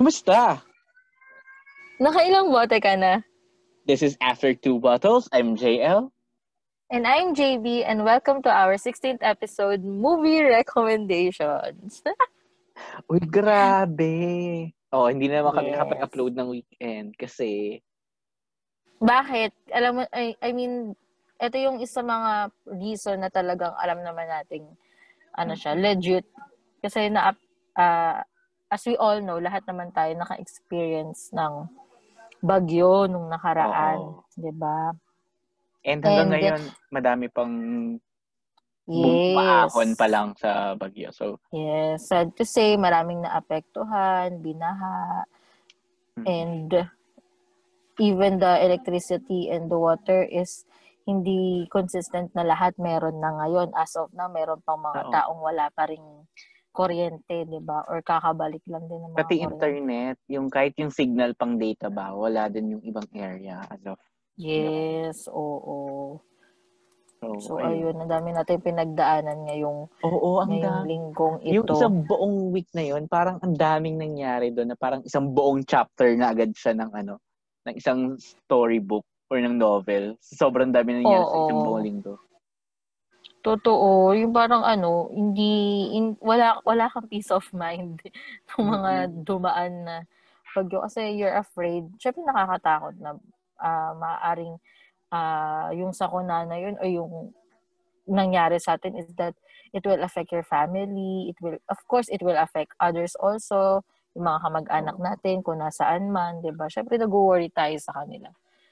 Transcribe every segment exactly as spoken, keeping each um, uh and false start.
Kumusta? Nakailang bote ka na? This is After Two Bottles. I'm J L. And I'm J B, and welcome to our sixteenth episode, Movie Recommendations. Uy, grabe. Oh, hindi na naman kami Yes. nakapag-upload ng weekend kasi... Bakit? Alam mo, I, I mean, ito yung isa mga reason na talagang alam naman nating, ano siya, legit. Kasi na, uh, as we all know, lahat naman tayo naka-experience ng bagyo nung nakaraan. Diba? And hanggang And, ngayon, madami pang bumaahon yes. pa lang sa bagyo. So, yes. Sad to say, maraming naapektuhan, binaha, mm-hmm. and even the electricity and the water is hindi consistent na lahat meron na ngayon. As of now, meron pang mga Oo. taong wala pa ring kuryente, di ba? Or kakabalik lang din ng mga Pati kuryente. internet, yung kahit yung signal pang data ba, wala din yung ibang area as of Yes, you know. oo. So, so ayun, ang dami natin pinagdaanan ngayong, oo, ang ngayong da- linggong ito. Yung isang buong week na yun, parang ang daming nangyari doon na parang isang buong chapter na agad siya ng ano, ng isang storybook or ng novel. Sobrang dami nangyari Oo. sa isang buong linggo. Totoo, yung parang ano, hindi in, wala wala kang peace of mind ng mga mm-hmm. dumaan na bagyo kasi you're afraid. Syempre nakakatakot na uh, maaaring uh, yung sakuna na yun o yung nangyari sa atin is that it will affect your family. It will, of course, it will affect others also. Yung mga kamag-anak natin kung nasaan man, 'di ba? Syempre nag-worry tayo sa kanila.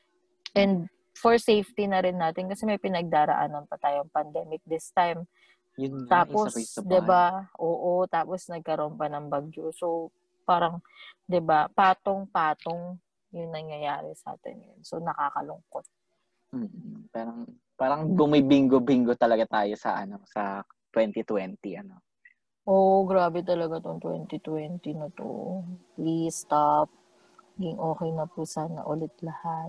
And for safety na rin natin kasi may pinagdaraanan pa tayong pandemic this time. Yun nga, tapos, 'di ba? Oo, tapos nagkaroon pa ng bagyo. So, parang 'di ba, patong-patong yung nangyayari sa atin yun. So, nakakalungkot. Hmm, parang parang bumibingo-bingo talaga tayo sa ano, sa twenty twenty ano. Oh, grabe talaga tong twenty twenty na to. Please stop. Ging okay na po sana ulit lahat.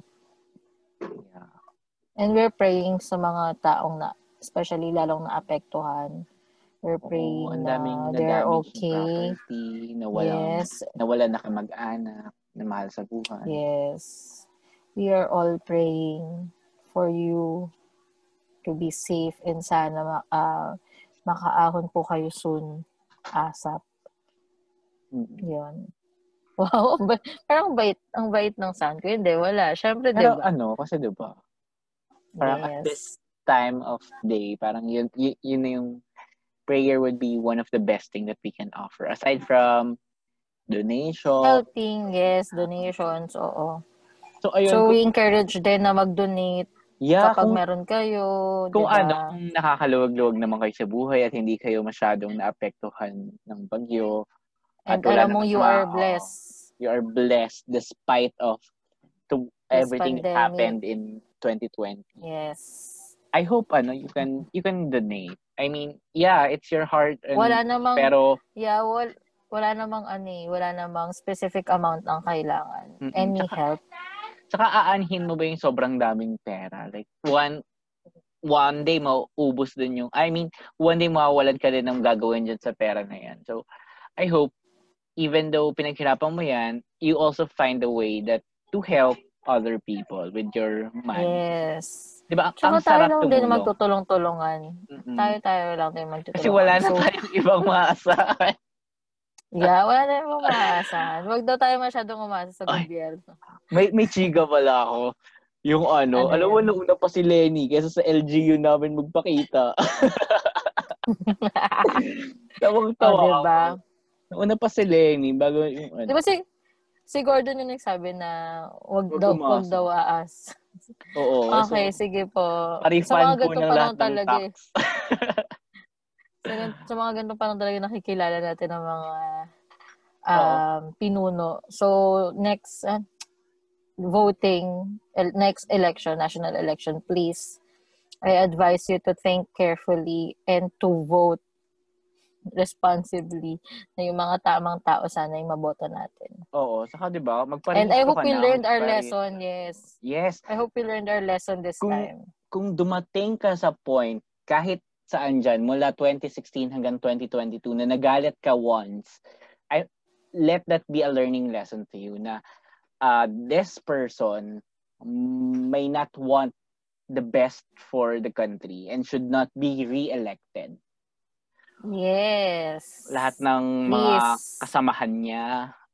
Yeah. And we're praying sa mga taong na, especially lalong naapektuhan. We're praying Oo, na they're okay. Property, na walang, yes. na wala na kamag-anak, na mahal sa buhay. Yes. We are all praying for you to be safe and sana uh, makaahon po kayo soon. ASAP. Mm-hmm. Yun. Wow, parang bait, ang bait ng sound ko. Hindi, wala. Syempre, Pero diba? ano, kasi diba, parang yes. at this time of day, parang yun, yun, yun na yung prayer would be one of the best thing that we can offer. Aside from donation. Helping, yes. Donations, oo. So, ayun, so kung, we encourage din na mag-donate yeah, kapag kung, meron kayo. Kung diba? ano, kung nakakaluwag-luwag naman kayo sa buhay at hindi kayo masyadong naapektuhan ng bagyo. And at alam mong you mga, are blessed. Uh, you are blessed despite of to this everything pandemic. that happened in twenty twenty. Yes. I hope ano you can you can donate. I mean, yeah, it's your heart and wala namang pero yeah, wal, wala namang ano, wala namang specific amount ang kailangan. Mm-mm. Any tsaka, help. Tsaka aanhin mo ba yung sobrang daming pera? Like one one day mauubos din yung I mean, one day mawawalan ka din ng gagawin dyan sa pera na yan. So, I hope even though pinaghirapan mo yan, you also find a way that to help other people with your money. Yes. Diba? Tsaka ang sarap tayo lang tumulong. din magtutulong-tulungan. Mm-hmm. Tayo-tayo lang din magtutulungan. Kasi wala na so, tayong ibang maasahan. Yeah, wala na ibang maasahan. Huwag daw tayo masyadong umasa sa gobyerno. May, may chiga pala ako. Yung ano, ano alam mo, nauna pa si Lenny kaysa sa L G U namin magpakita. Tawang-tawa oh, diba? ako. Nauna pa si Lenny bago yung ano. Diba si, si Gordon yung nagsabi na wag, wag daw, wag daw aas. Oo. Okay, so, sige po. Sa mga ganito pa lang talaga eh. sa, sa mga ganito pa lang talaga nakikilala natin ng mga um, pinuno. So, next uh, voting, el- next election, national election, please, I advise you to think carefully and to vote responsibly na yung mga tamang tao sana yung maboto natin. Oo, saka 'di ba, magparehistro And I hope ka we na, learned our lesson, yes. Yes. I hope we learned our lesson this kung, time. Kung dumating ka sa point kahit saan dyan, mula twenty sixteen hanggang twenty twenty-two na nagalit ka once, I let that be a learning lesson to you na uh, this person may not want the best for the country and should not be re-elected. Yes. Lahat ng mga Please. kasamahan niya,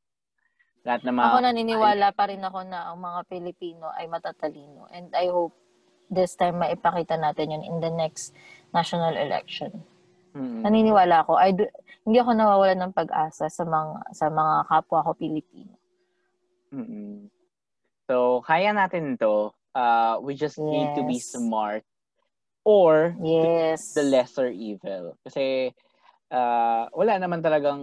lahat ng mga... Ako naniniwala pa rin ako na ang mga Pilipino ay matatalino. And I hope this time maipakita natin yun in the next national election. Mm-hmm. Naniniwala ako. I do, hindi ako nawawalan ng pag-asa sa mga sa mga kapwa ko Pilipino. Mm-hmm. So, kaya natin to. Uh, we just yes. need to be smart or yes. the lesser evil. Kasi uh, wala naman talagang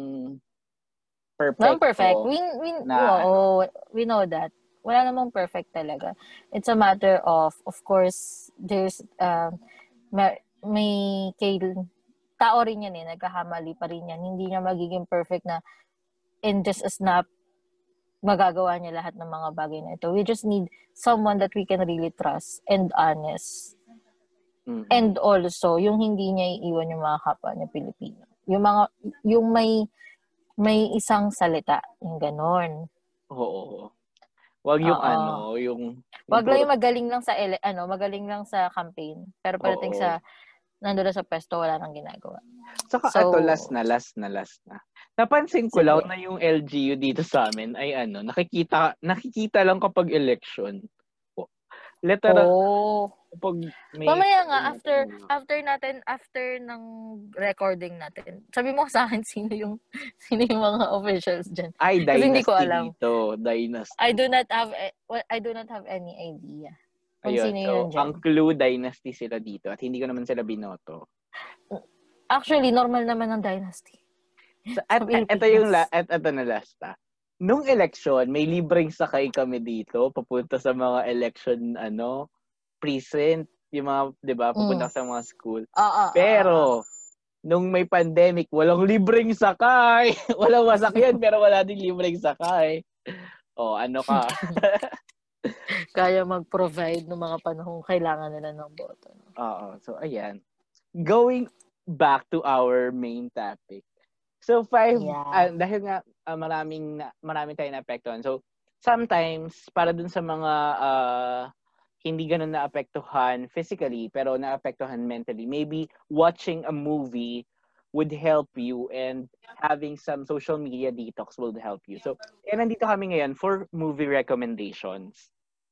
perfect. Non-perfect. We, we, na, oh, we know that. Wala namang perfect talaga. It's a matter of, of course, there's, uh, may, may kay, tao rin yan eh, nagkahamali pa rin yan. Hindi niya magiging perfect na in just a snap, magagawa niya lahat ng mga bagay na ito. We just need someone that we can really trust and honest. Mm-hmm. And also, yung hindi niya iiwan yung mga kapwa niya Pilipino. Yung mga, yung may, may isang salita, yung ganon. Oo. Wag yung Oo. ano, yung... Wag lang yung magaling lang sa, ele, ano, magaling lang sa campaign. Pero pagdating sa, nandun sa pwesto, wala nang ginagawa. Saka so, ato, last na, last na, last na. Napansin ko lang na yung L G U dito sa amin ay ano, nakikita nakikita lang kapag election. Literal. Oh. Kapag may mamaya nga after natin, after natin after ng recording natin. Sabi mo sa akin sino yung sino yung mga officials diyan. Ay, Dynasty. Kasi hindi ko alam. Dito, Dynasty. I do not have well, I do not have any idea. Kung Ayun, sino so, yun dyan. Ang clue Dynasty sila dito at hindi ko naman sila binoto. Actually, normal naman ang Dynasty. So, at, at, ito yung la, at ito na last ah. Nung election, may libreng sakay kami dito papunta sa mga election ano, precinct, yung mga 'di ba, papunta mm. sa mga school. Uh, uh, pero uh, uh. nung may pandemic, walang libreng sakay. Walang masakyan pero wala din libreng sakay. Oh, ano ka? Kaya mag-provide ng mga panahong kailangan nila ng boto. No? Oo. So ayan. Going back to our main topic. So five yeah. uh, dahil nga uh, maraming maraming tayong naapektuhan. So sometimes para dun sa mga uh, hindi ganun naapektuhan physically pero naapektuhan mentally, maybe watching a movie would help you and having some social media detox will help you. So eh, nandito kami ngayon for movie recommendations.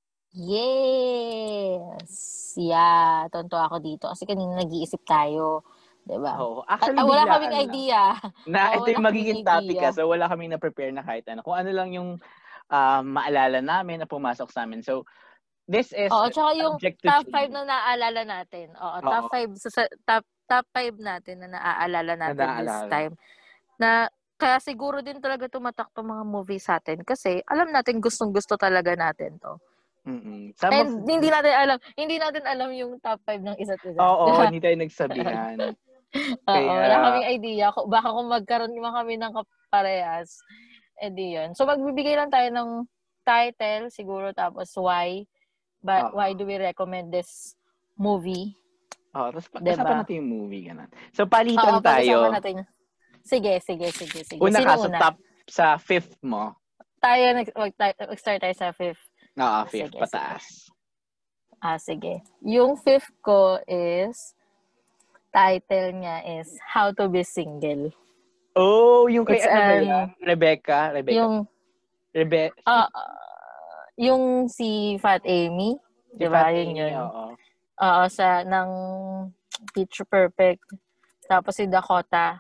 Yes. Yeah, tonto ako dito kasi kanina nag-iisip tayo. Diba? Oh, actually, ah, wala biglaan kaming lang. idea. Na oh, ito yung magiging topic ah, so wala kaming na-prepare na kahit ano. Kung ano lang yung uh, maalala namin na pumasok sa amin. So, this is Oo, tsaka yung top five na naaalala natin. Oo, Oo. top five sa top top five natin na naaalala natin na this time. Na kaya siguro din talaga tumatak tong mga movie sa atin kasi alam natin gustong-gusto talaga natin to. Mm-mm. And of... hindi natin alam, hindi natin alam yung top five ng isa't isa. Oo, hindi tayo nagsabihan. Oo, Kaya... wala kaming idea. Baka kung magkaroon naman kami ng kaparehas, edi yun. So, magbibigay lang tayo ng title, siguro, tapos why. But why do we recommend this movie? Oo, tapos pag-usapan natin yung movie. Ganun. So, palitan Oo, tayo. Natin. Sige, sige, sige. sige. Una Sino ka, sa una? top, sa fifth mo. Tayo, mag-start tayo sa fifth. Oo, fifth, sige, pataas. Sige. Ah, sige. Yung fifth ko is title niya is How to be Single. Oh, yung kay It's, ano ba yan? Rebecca? Rebecca? Yung, Rebe- uh, uh, yung si Fat Amy. Si diba? Fat yun, Amy, yun. oo. Oo, sa, ng Picture Perfect. Tapos si Dakota.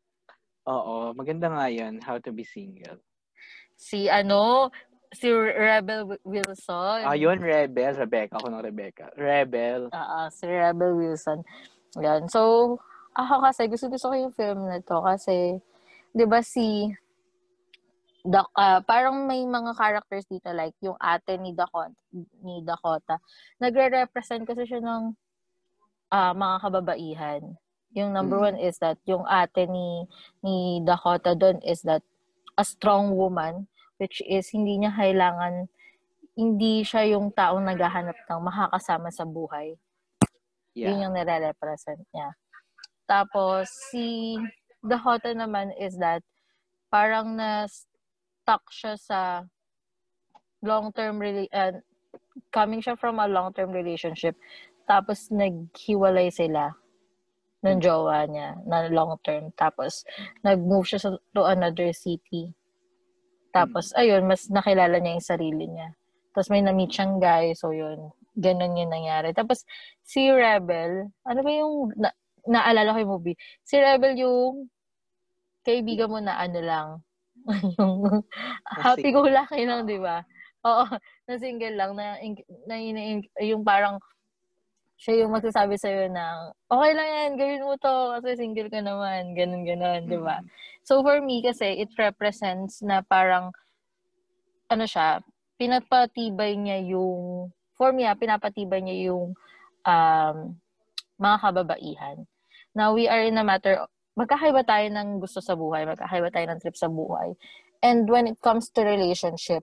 Oo, maganda nga yun. How to be Single. Si ano, si Rebel Wilson. Ah, yun, Rebel. Rebecca. Ako ng Rebecca. Rebel. Oo, si Rebel Wilson. Yan. So, ako kasi, gusto-gusto ko yung film na to kasi, di ba si, da, uh, parang may mga characters dito like yung ate ni Dakota, ni Dakota. Nagre-represent kasi siya ng uh, mga kababaihan. Yung number mm. one is that yung ate ni, ni Dakota doon is that a strong woman, which is hindi niya kailangan, hindi siya yung taong naghahanap ng makakasama sa buhay. Yeah. Yun yung nire-represent niya. Tapos, si Dakota naman is that parang na-stuck siya sa long-term, rela- uh, coming siya from a long-term relationship, tapos naghiwalay sila ng jowa niya na long-term. Tapos, nag-move siya sa, to another city. Tapos, mm. ayun, mas nakilala niya yung sarili niya. Tapos, may na-meet siyang guy. So, yun. Ganon yung nangyari. Tapos, si Rebel, ano ba yung, na, naalala ko yung movie? Si Rebel yung kaibigan mo na ano lang. yung happy go lucky lang, di ba? Oo, na single lang. Na, na, na, yung parang, siya yung magsasabi sa'yo na, okay lang yan, gawin mo to, kasi single ka naman, ganun, ganun, mm-hmm. di ba? So, for me, kasi, it represents na parang, ano siya, pinapatibay niya yung, for me, ah, pinapatibay niya yung um, mga kababaihan. Now, we are in a matter, magkakaiba tayo ng gusto sa buhay, magkakaiba tayo ng trip sa buhay. And when it comes to relationship,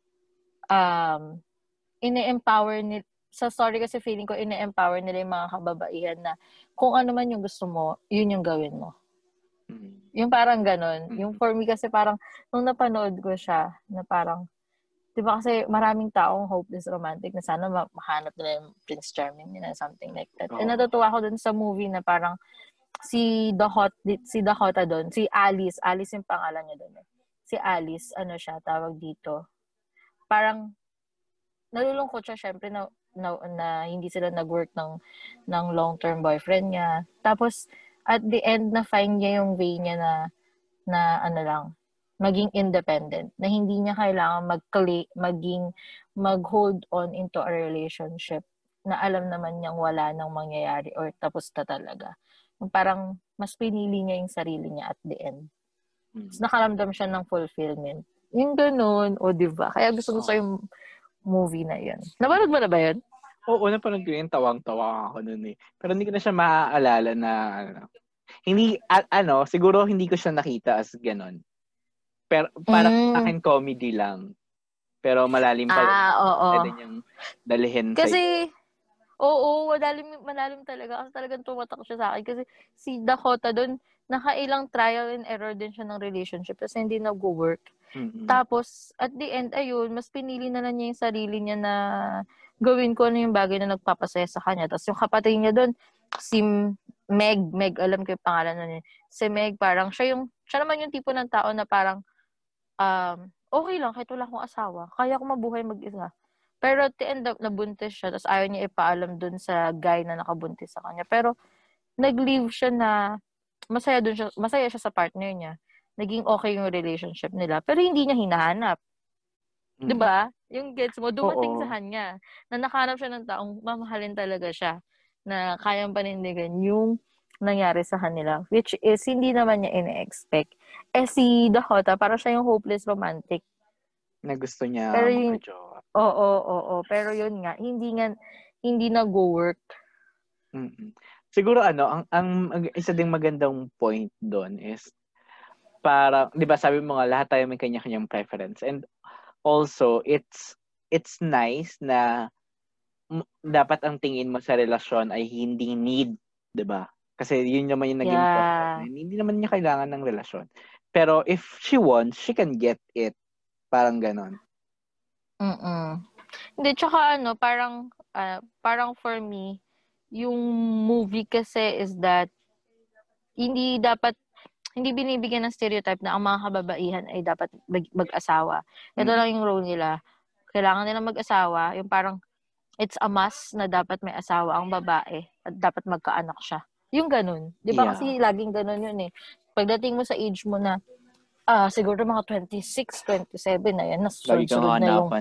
um, ine-empower ni sa story kasi feeling ko ine-empower nila yung mga kababaihan na kung ano man yung gusto mo, yun yung gawin mo. Mm-hmm. Yung parang ganun. Mm-hmm. Yung for me kasi parang, nung napanood ko siya, na parang, di ba kasi maraming taong hopeless romantic na sana mahanap nila yung Prince Charming nila, something like that. Oh. And natutuwa ko dun sa movie na parang, si Dakota, si Dakota dun, si Alice, Alice yung pangalan niya dun. Eh. Si Alice, ano siya, tawag dito. Parang, nalulungkot siya, syempre, na, na, na hindi sila nag-work ng, ng long-term boyfriend niya. Tapos, at the end, na-find niya yung way niya na, na ano lang, maging independent. Na hindi niya kailangan mag- maging, mag-hold on into a relationship na alam naman niyang wala nang mangyayari or tapos na talaga. Parang, mas pinili niya yung sarili niya at the end. Tapos, nakaramdam siya ng fulfillment. Yung ganun, o diba? Kaya gusto ko yung movie na yun. Napanood mo na ba yun? Oo, napanood ko yun. Tawang-tawa ako nun eh. Pero hindi ko na siya maaalala na, ano, hindi, a- ano, siguro hindi ko siya nakita as ganon. Pero, parang mm. sa akin comedy lang. Pero malalim pa. Ah, oo. Pwede niyang dalihin sa Kasi, oo, malalim, malalim talaga. Kasi talagang tumatak siya sa akin. Kasi si Dakota doon, nakailang trial and error din siya ng relationship. Kasi hindi nag-work. Mm-hmm. Tapos, at the end, ayun, mas pinili na lang niya yung sarili niya na gawin ko ano yung bagay na nagpapasaya sa kanya. Tapos yung kapatid niya doon, si Meg, Meg, alam ko yung pangalan na niya. Si Meg, parang siya yung, siya naman yung tipo ng tao na parang, um, okay lang, kahit wala akong asawa. Kaya ko mabuhay mag-isa. Pero at the end up, nabuntis siya. Tapos ayaw niya ipaalam dun sa guy na nakabuntis sa kanya. Pero, nag-leave siya na masaya dun siya, masaya siya sa partner niya. Naging okay yung relationship nila. Pero hindi niya hinahanap. Mm. Diba? Yung gets mo, dumating Oo. sa kanya. Na nakahanap siya ng taong mamahalin talaga siya. Na kayang panindigan yung nangyari sa kanila. Which is, hindi naman niya ina-expect. Eh si Dakota, parang siya yung hopeless romantic. Na gusto niya pero yung, Oo, oo, oo. Pero yun nga, hindi nga, hindi nag-work. Mm-mm. Siguro ano, ang, ang, ang isa ding magandang point doon is, para, di ba sabi mo nga, lahat tayo may kanya-kanyang preference. And also, it's, it's nice na m- dapat ang tingin mo sa relasyon ay hindi need, di ba? Kasi yun naman yung naging Yeah. point. Hindi naman niya kailangan ng relasyon. Pero if she wants, she can get it. Parang ganon. Mm-mm. Hindi, tsaka ano, parang, uh, parang for me, yung movie kasi is that, hindi dapat, hindi binibigyan ng stereotype na ang mga kababaihan ay dapat mag- mag-asawa. Ito mm-hmm. lang yung role nila. Kailangan nila mag-asawa. Yung parang, it's a must na dapat may asawa ang babae at dapat magkaanak siya. Yung ganun. Di ba? Yeah. Kasi laging ganun yun eh. Pagdating mo sa age mo na, ah, siguro mga twenty-six, twenty-seven na yan, nasunod na yung...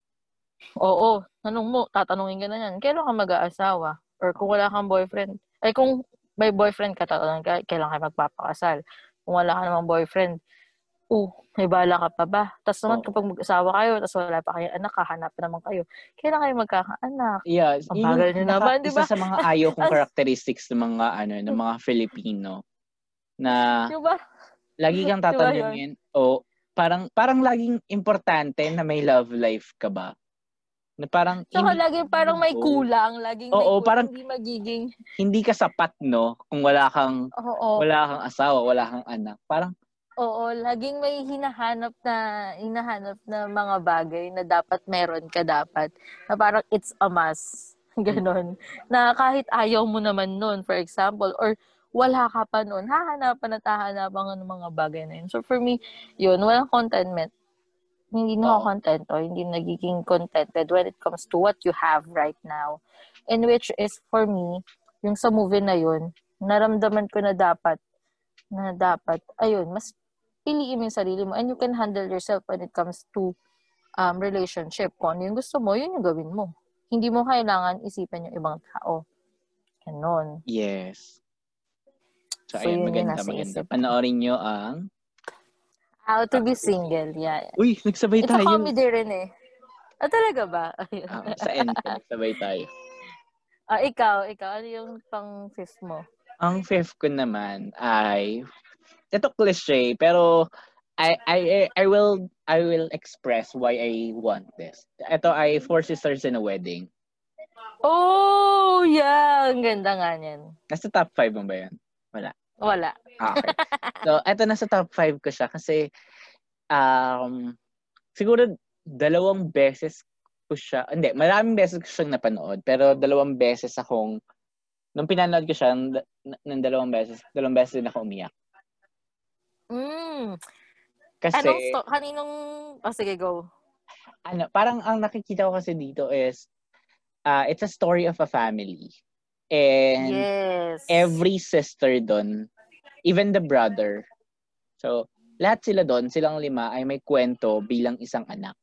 Oo. Tanong mo, tatanungin ka na yan, kailan ka mag-aasawa? Or kung wala kang boyfriend, ay kung may boyfriend ka, tatanungin ka, kailan ka magpapakasal? Kung wala ka namang boyfriend, oh, may bala ka pa ba? Tapos naman, oh. kapag mag-asawa kayo, tapos wala pa kayo anak, kahanap naman kayo, kailan kayo magkakaanak? Yeah, ang bagal nyo naman, di ba? Isa sa mga ayaw kong characteristics ng mga, ano, ng mga Filipino, na, diba? Lagi kang tatanungin, diba o, parang, parang laging importante na may love life ka ba? Na parang, saka laging parang may kulang, laging Oo, may kulang, parang, hindi magiging... Hindi ka sapat, no? Kung wala kang, Oo. wala kang asawa, wala kang anak. Parang, Oo, laging may hinahanap na hinahanap na mga bagay na dapat meron ka dapat. Na parang it's a must. Ganon. Na kahit ayaw mo naman nun, for example, or wala ka pa nun, hahanapan at hahanapan ka ng mga bagay na yun. So for me, yun, walang contentment. Hindi na ako Oo. contento, hindi nagiging contented when it comes to what you have right now. In which is, for me, yung sa movie na yun, naramdaman ko na dapat, na dapat, ayun, mas piliin mo yung sarili mo and you can handle yourself when it comes to um, relationship. Kung ano yung gusto mo, yun yung gawin mo. Hindi mo kailangan isipin yung ibang tao. Ganon. Yes. So, So, ayun, yun yung maganda, nasa maganda. isip ko. Panoorin nyo ang How to How be to Be single. Single. Yeah. Uy, nagsabay It's a tayo. comedy rin eh. Ah, talaga ba? Ah, sa end ko, nagsabay tayo. Ah, ikaw, ikaw, ano yung pang fifth mo? Ang fifth ko naman ay, ito cliche, pero I I I will I will express why I want this. Ito ay Four Sisters in a Wedding. Oh, yeah. Ang ganda nga niyan. Nasa top five mo ba yan? Wala. Wala. Ah, okay. So, ito nasa top five ko siya kasi um, siguro dalawang beses ko siya, hindi, maraming beses ko siyang napanood, pero dalawang beses akong, nung pinanood ko siya, n- ng dalawang beses, dalawang beses din ako umiyak. Mm. Kasi, Anong sto- kaninong, oh sige, go. ano, parang ang nakikita ko kasi dito is, uh, it's a story of a family. And Yes. every sister doon, even the brother, so, lahat sila doon, silang lima, ay may kwento bilang isang anak.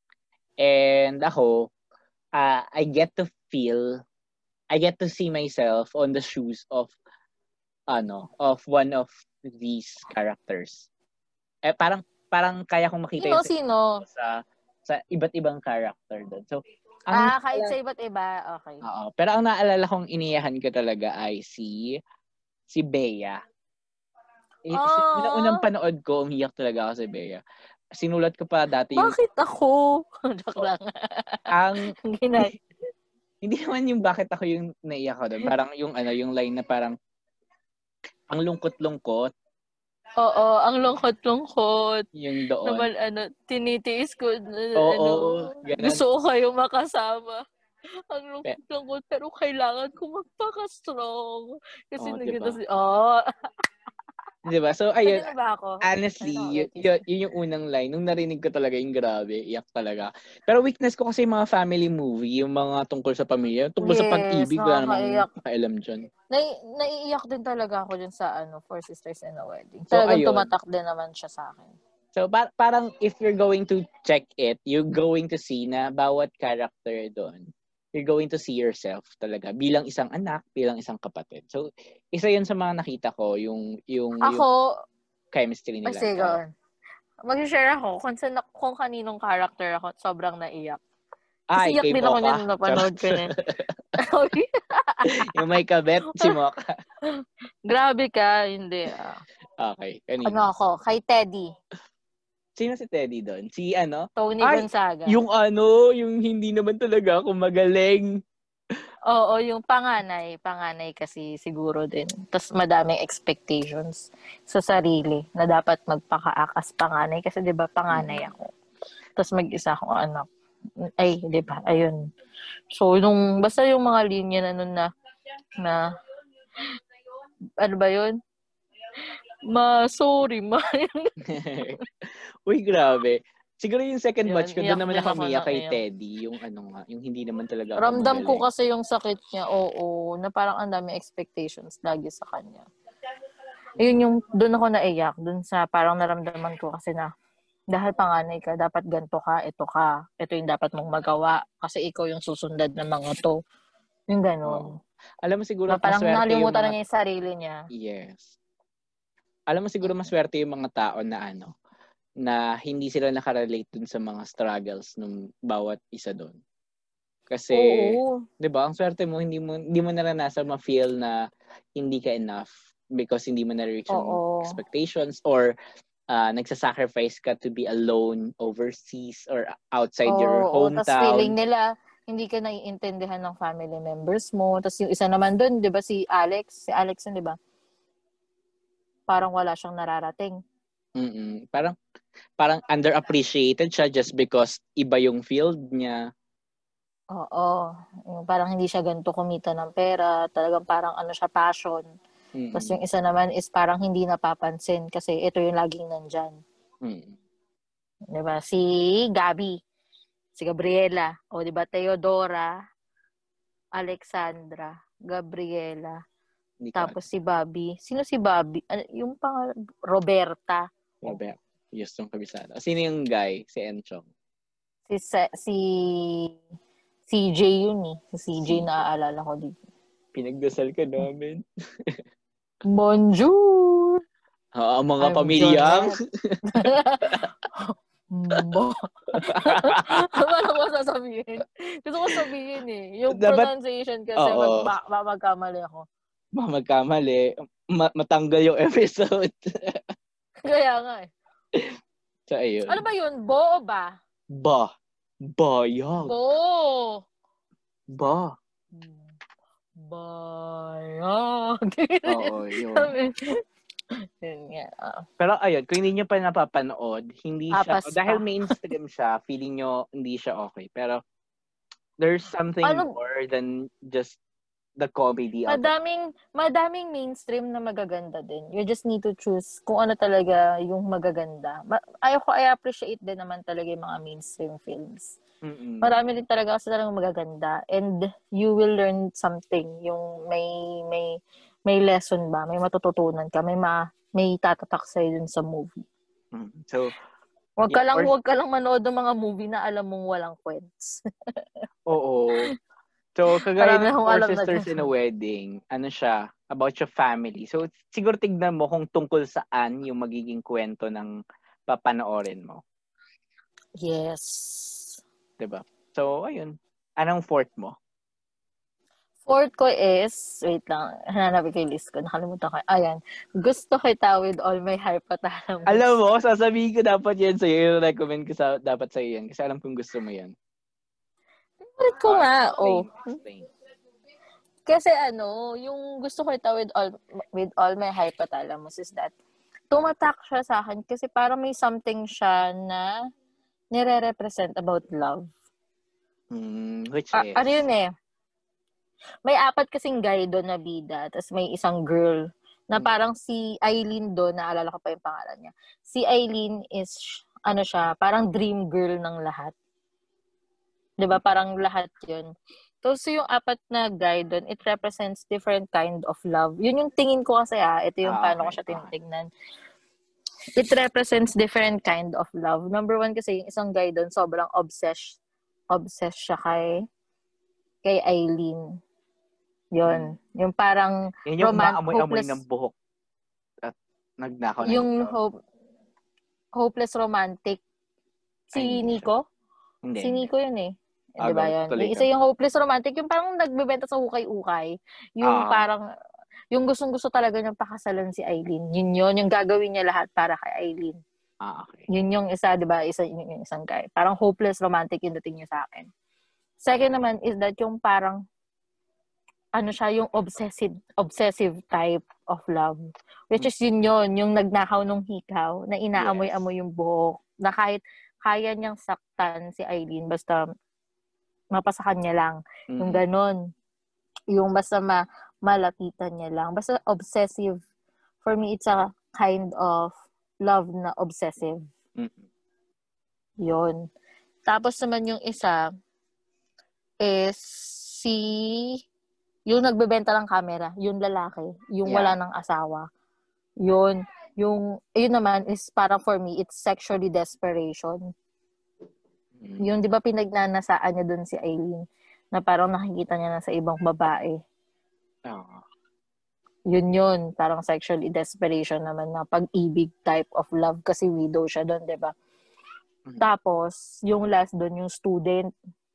And ako, uh, I get to feel, I get to see myself on the shoes of, ano, of one of these characters. Eh, parang, parang kaya kong makita Sino, yung sino? sa, sa iba't ibang character doon. So, ang Ah, kahit naalala, sa iba't iba, okay. oo, pero ang naalala kong iniyahan ko talaga ay si, si Bea. Eh, si, unang-unang Oh, panood ko, umiyak talaga ako si Bea. Sinulat ko pa dati yung, bakit ako? Joke oh, lang. ang, Ginag. hindi naman yung bakit ako yung naiyak ko doon. Parang yung ano, yung line na parang ang lungkot-lungkot, Oo, ang lungkot-lungkot. yung doon. Naman, ano, tinitiis ko, na- ano, Oo, ganun. gusto ko kayo makasama. Ang Pe- lungkot-lungkot, pero kailangan ko magpaka-strong. Kasi oh, 'di nagkita ba? si, oh, 'Di ba? So ayun, kanina ba ako? honestly, Ano, yun, Betis? yun, yun yung unang line. Nung narinig ko talaga yung grabe, iyak talaga. Pero weakness ko kasi yung mga family movie, yung mga tungkol sa pamilya, tungkol sa Yes, pag-ibig, wala namang nakakaiyak. pakialam dyan. Nai- naiiyak din talaga ako dun sa ano, Four Sisters in a Wedding. So Talagang ayun. tumatak din naman siya sa akin. So par- parang if you're going to check it, you're going to see na bawat character doon, you're going to see yourself talaga bilang isang anak, bilang isang kapatid. So isa 'yun sa mga nakita ko, yung yung yung Ako, chemistry ay nila. sige, Ikaw. mag-share ako kung, sa, kung kaninong character ako, sobrang naiyak. Kasi Ay, iyak kay din ako Mocha. niyan nung napanood ko niya. Yung may kabet, si Mocha. Grabe ka, hindi. ah. Okay, Ano kanino? ako, kay Teddy. Sino si Teddy doon? Si ano? Tony Ay, Gonzaga. yung ano, yung hindi naman talaga ako magaling. Oo, yung panganay. Panganay kasi siguro din. Tapos madaming expectations sa sarili na dapat magpakaakas panganay. Kasi di ba panganay Mm. ako. Tapos mag-isa akong anak. Ay, di ba? Ayun. So, nung, basta yung mga linya na nun na, na, ano ba yun? Ma, sorry, ma. Uy, grabe. Siguro yung second Yun, watch ko, doon iyak naman din ako ako umiyak ng kay iyak. Teddy. Yung ano nga, yung hindi naman talaga ako Ramdam ko magaling. kasi yung sakit niya, oo, na parang ang dami expectations lagi sa kanya. Ayun yung, doon ako naiyak, doon sa parang naramdaman ko kasi na, dahil panganay ka, dapat ganito ka, ito ka, ito yung dapat mong magawa, kasi ikaw yung susundad ng mga to. Yung Oo. ganun. Alam mo siguro, Na parang maswerte yung nalimutan na mga... niya yung sarili niya. Yes. Alam mo siguro, maswerte yung mga tao na ano, na hindi sila nakarelate dun sa mga struggles ng bawat isa doon. Kasi, Oo. 'di ba, ang swerte mo, hindi mo hindi mo naranasan ma-feel na hindi ka enough because hindi mo na-reach yung Oo. expectations or uh, nagsasacrifice ka to be alone overseas or outside your Oo. Tapos feeling hometown. nila, hindi ka naiintindihan ng family members mo. Tapos yung isa naman doon, di ba, si Alex? Si Alex yun, di ba? Parang wala siyang nararating. Mm-mm. Parang, parang underappreciated siya just because iba yung field niya. Oo. Yung parang hindi siya ganito kumita ng pera. Talagang parang ano siya, passion. Mm-mm. Tapos yung isa naman is parang hindi napapansin kasi ito yung laging nandyan. Mm-mm. Diba? Si Gabi, si Gabriela, o diba Theodora, Alexandra, Gabriela, Hindi ko tapos si Bobby. Sino si Bobby? Ano, yung pang Roberta. Robert. Yes, yung kabisado. Sino yung guy? Si Enchong. Si si C J yun eh. Si C J naaalala ko dito. Pinagdasal ka namin. Bonjour! Oo, mga I'm pamilyang. Mbo. Ano ko sasabihin? Gusto ko sabihin eh. Yung Dapat, pronunciation kasi oo. mag, ma, magkamali ako. Magkamali. Ma- matanggal yung episode. Kaya nga eh. So, ayun. Ano ba yun? Bo o ba? Ba. Bayag. Bo. Ba. Bayag. Oo, yun. Yun nga. Uh, Pero ayun, kung hindi nyo pa napapanood, hindi siya, Apas dahil pa. mainstream siya, feeling nyo hindi siya okay. Pero there's something Ano, more than just the comedy of it. madaming, madaming mainstream na magaganda din. You just need to choose kung ano talaga yung magaganda. Ma- ayoko, I appreciate din naman talaga yung mga mainstream films. Mm-mm. Marami din talaga kasi talagang magaganda. And you will learn something. Yung may, may, may lesson ba? May matututunan ka. May ma, may tatatak sa'yo dun sa movie. Mm. So, Wag yeah, ka lang, or, wag ka lang manood ng mga movie na alam mong walang kwents. oo. So, kagaya Marami ng akong Four alam na Sisters in a gano'n. Wedding, ano siya, about your family. So, siguro tignan mo kung tungkol saan yung magiging kwento ng papanoorin mo. Yes. Diba? So, ayun. Anong fourth mo? Fourth ko is, wait lang, hanapin ko yung list ko. Nakalimutan ko. Ayan. Gusto kita with all my hypothalamus. Alam mo, sasabihin ko dapat yan sa'yo. I-recommend ko sa, dapat sa'yo yan. Kasi alam kong gusto mo yan. Favorite ko Uh, nga, explain, oh. explain. Kasi ano, yung gusto ko ita with all, with all my hypothalamus is that tumatak siya sa akin kasi parang may something siya na nire-represent about love. Hmm, which Ah, is? ano yun eh? May apat kasing guy doon na bida, tapos may isang girl na parang si Eileen doon, naalala ko pa yung pangalan niya. Si Eileen is, ano siya, parang dream girl ng lahat. 'Di ba? Parang lahat yun. So, so yung apat na guy doon, it represents different kind of love. Yun yung tingin ko kasi ah, ito yung Ah, paano okay, ko siya okay. tinitingnan. It represents different kind of love. Number one kasi yung isang guy doon, sobrang obsessed, obsessed siya kay, kay Eileen. Yun. Hmm. Yung parang yan yung roman- maamoy-amoy hopeless, ng buhok at nagnakaw ng yung ito. hope, hopeless romantic. Si Ay, Nico? Hindi, Si hindi. Nico yun eh. Ah, Di ba go. yun? Tuloy Yung ka. isa yung hopeless romantic, yung parang nagbebenta sa ukay-ukay. Yung Ah. parang, yung gustong-gusto talaga niyang pakasalan si Eileen. Yun yun, yung gagawin niya lahat para kay Eileen. Ah, okay. Yun yung isa, di ba? Isa yun yung isang guy. Parang hopeless romantic yung dating niya sa akin. Second naman is that yung parang, ano siya, yung obsessive, obsessive type of love. Which is yun yun, yung nagnakaw nung hikaw, na inaamoy-amoy yung buhok, na kahit kaya niyang saktan si Eileen, basta mapasa kanya lang. Mm-hmm. Yung ganon. Yung basta ma malapitan niya lang. Basta obsessive. For me, it's a kind of love na obsessive. Mm-hmm. Yun. Tapos naman yung isa is si yung nagbebenta ng camera. Yung lalaki. Yung yeah. wala ng asawa. Yun. Yung, yun naman is parang for me, it's sexually desperation. Mm-hmm. Yung di ba pinagnanasaan niya dun si Eileen na parang nakikita niya na sa ibang babae. Oh. Yun yun. Parang sexually desperation naman na pag-ibig type of love kasi widow siya dun, di ba? Mm-hmm. Tapos, yung last dun, yung student.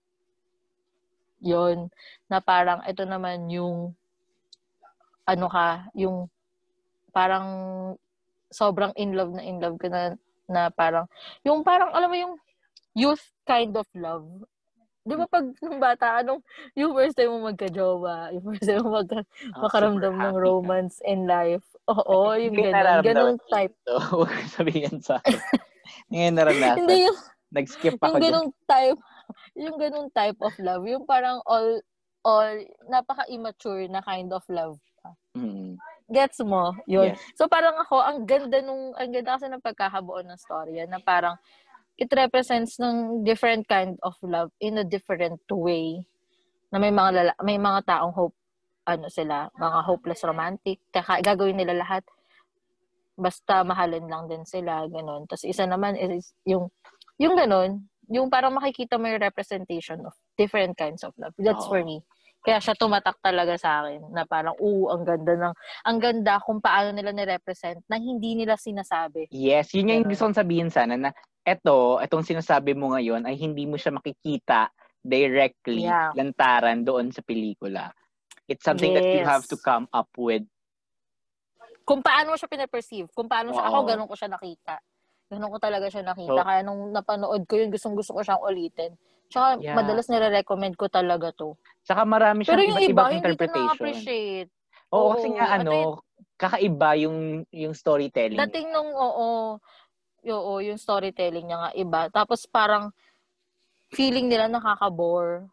Yun. Na parang ito naman yung ano ka, yung parang sobrang in love na in love ka na, na parang, yung parang, alam mo yung youth kind of love. Di ba pag nung bata, anong, yung first time mo magka-jowa, yung first time mo magka, Oh, makaramdam ng happy ka. romance in life. Oo, Ay, yung hindi ko ganun. nararamdaman Ganung type. So, huwag ko sabihin sa akin. Ngayon naranasan. Hindi yung, Nag-skip yung ako dyan. ganung type, yung ganung type of love. Yung parang all, all, napaka-immature na kind of love. Mm. Gets mo? Yun. Yes. So, parang ako, ang ganda nung, ang ganda kasi ng pagkakabuo ng storya na parang, it represents ng different kind of love in a different way. Na may mga lala- may mga taong hope, ano sila, mga hopeless romantic, kaya gagawin nila lahat, basta mahalin lang din sila, ganun. Tapos isa naman is yung, yung ganun, yung parang makikita mo yung representation of different kinds of love. That's Oo. for me. Kaya siya tumatak talaga sa akin na parang, oo, ang ganda ng, ang ganda kung paano nila ni-represent na hindi nila sinasabi. Yes, yun yung Ganun. gusto kong sabihin sana na eto, etong sinasabi mo ngayon ay hindi mo siya makikita directly, Yeah. lantaran doon sa pelikula. It's something that you have to Yes. come up with. Kung paano mo siya pinaperceive, kung paano siya, Oo. ako ganun ko siya nakita. Ganun ko talaga siya nakita. So, Kaya nung napanood ko yun, gustong gusto ko siyang ulitin. Tsaka Yeah. madalas nire-recommend ko talaga to. Saka marami Pero siyang yung iba't iba, ibang hindi ko interpretation. na-appreciate. Oo, Oo, kasi nga ito ano, yung- kakaiba yung yung storytelling. Dating nung, oo, oo, yung storytelling niya nga iba. Tapos parang feeling nila nakaka-bore.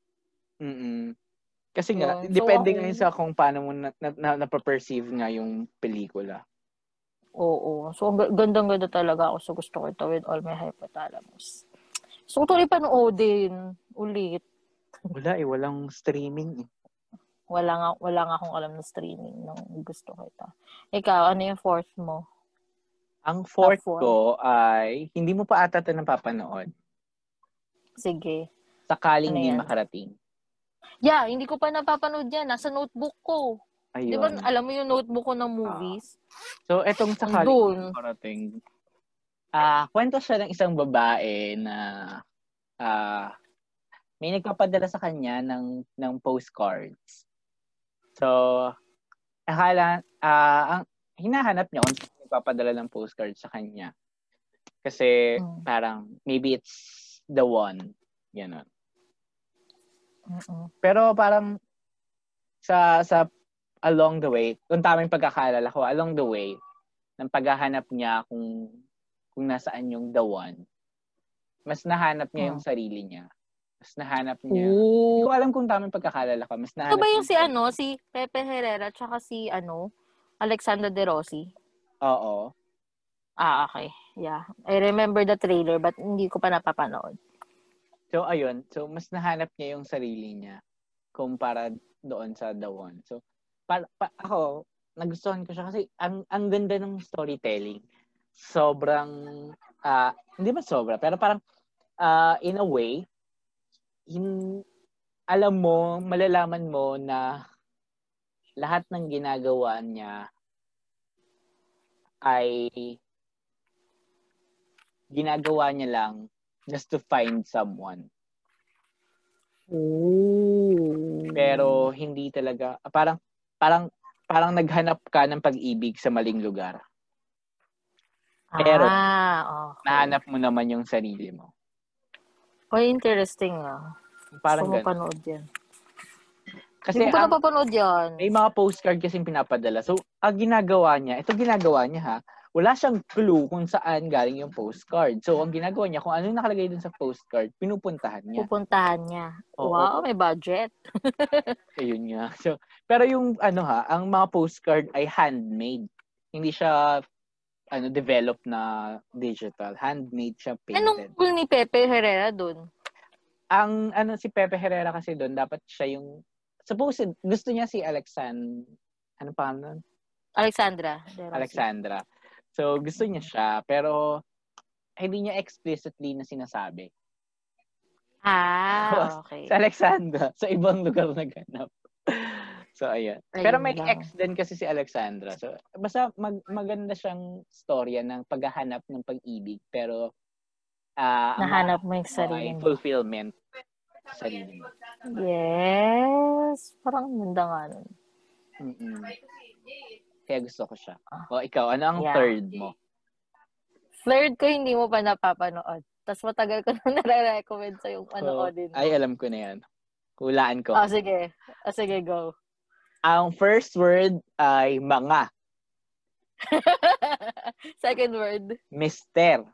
Mm. Kasi nga, Yun. So, depende ako- nga yun sa kung paano mo na, na, na, napaperceive nga yung pelikula. Oo. So, ang ga- gandang-ganda talaga ako. So, gusto ko ito with all my hypothalamus. So, tuloy panoodin ulit. Wala eh, walang streaming eh. Wala nga, wala nga akong alam na streaming nung gusto ko ito. Ikaw, ano yung fourth mo? Ang fourth Top four. ko ay, hindi mo pa ata ito napapanood. Sige. Sakaling Ano di yan? makarating. Yeah, hindi ko pa napapanood yan. Nasa notebook ko. Di ba, Ayun. alam mo yung notebook ko ng movies? So, etong sakaling Andun. di makarating, ah, kwento siya ng isang babae na ah, may nagpapadala sa kanya ng ng postcards. So, akala, ah, ang hinahanap niya kung sino nagpapadala ng postcards sa kanya. Kasi Mm. parang maybe it's the one. Ganun. Mm-mm. Pero parang sa sa along the way, kung tamang pagkakaalala ko, along the way, ng paghahanap niya kung kung nasaan yung the one, mas nahanap niya yung Mm. sarili niya. Mas nahanap niya. Ooh. Hindi ko alam kung tamang pagkakaalala ko. Mas Ito nahanap ba yung niya si ano, si Pepe Herrera tsaka si ano, Alexandra De Rossi? Oo. Ah, okay. Yeah. I remember the trailer but hindi ko pa napapanood. So, ayun. So, mas nahanap niya yung sarili niya kumpara doon sa the one. So, pa, pa, ako, nagustuhan ko siya kasi ang ang ganda ng storytelling. Sobrang, uh, hindi ba sobra, pero parang uh, in a way, in, alam mo, malalaman mo na lahat ng ginagawa niya ay ginagawa niya lang just to find someone. Ooh. Pero hindi talaga, parang, parang, parang naghanap ka ng pag-ibig sa maling lugar. Pero, ah, okay. nahanap mo naman yung sarili mo. Oh, interesting ah. Parang gusto mo ganun. panood yan. Kasi hindi ko pa ang, napapanood yan. may mga postcard kasing pinapadala. So, ang ginagawa niya, ito ginagawa niya ha, wala siyang clue kung saan galing yung postcard. So, ang ginagawa niya, kung ano yung nakalagay dun sa postcard, pinupuntahan niya. Pupuntahan niya. Oo. Wow, may budget. Ayun nga. So, pero yung ano ha, ang mga postcard ay handmade. Hindi siya ano developed na digital. Handmade siya, painted. Anong cool ni Pepe Herrera dun? Ang ano si Pepe Herrera kasi doon, dapat siya yung supposed gusto niya si Alexan ano pa nun? Alexandra. De Rossi. Alexandra. So gusto niya siya pero hindi niya explicitly na sinasabi. Ah, okay. Si Alexandra sa ibang lugar naghanap. So ayun. Pero may Ayun lang. ex din kasi si Alexandra. So basta mag, maganda siyang storya ng paghahanap ng pag-ibig pero uh, nahanap mo yung sarili ay mo. fulfillment sa sarili mo. Yes. Parang ganda nga nun. Mm-mm. Kaya gusto ko siya. O ikaw, ano ang Yeah. third mo? Third ko, hindi mo pa napapanood. Tapos matagal ko na nare-recommend sa yung panoodin mo. Ay, alam ko na yan. Hulaan ko. Oh, sige. Oh, sige, go. Ang first word ay mga. Second word. Mister.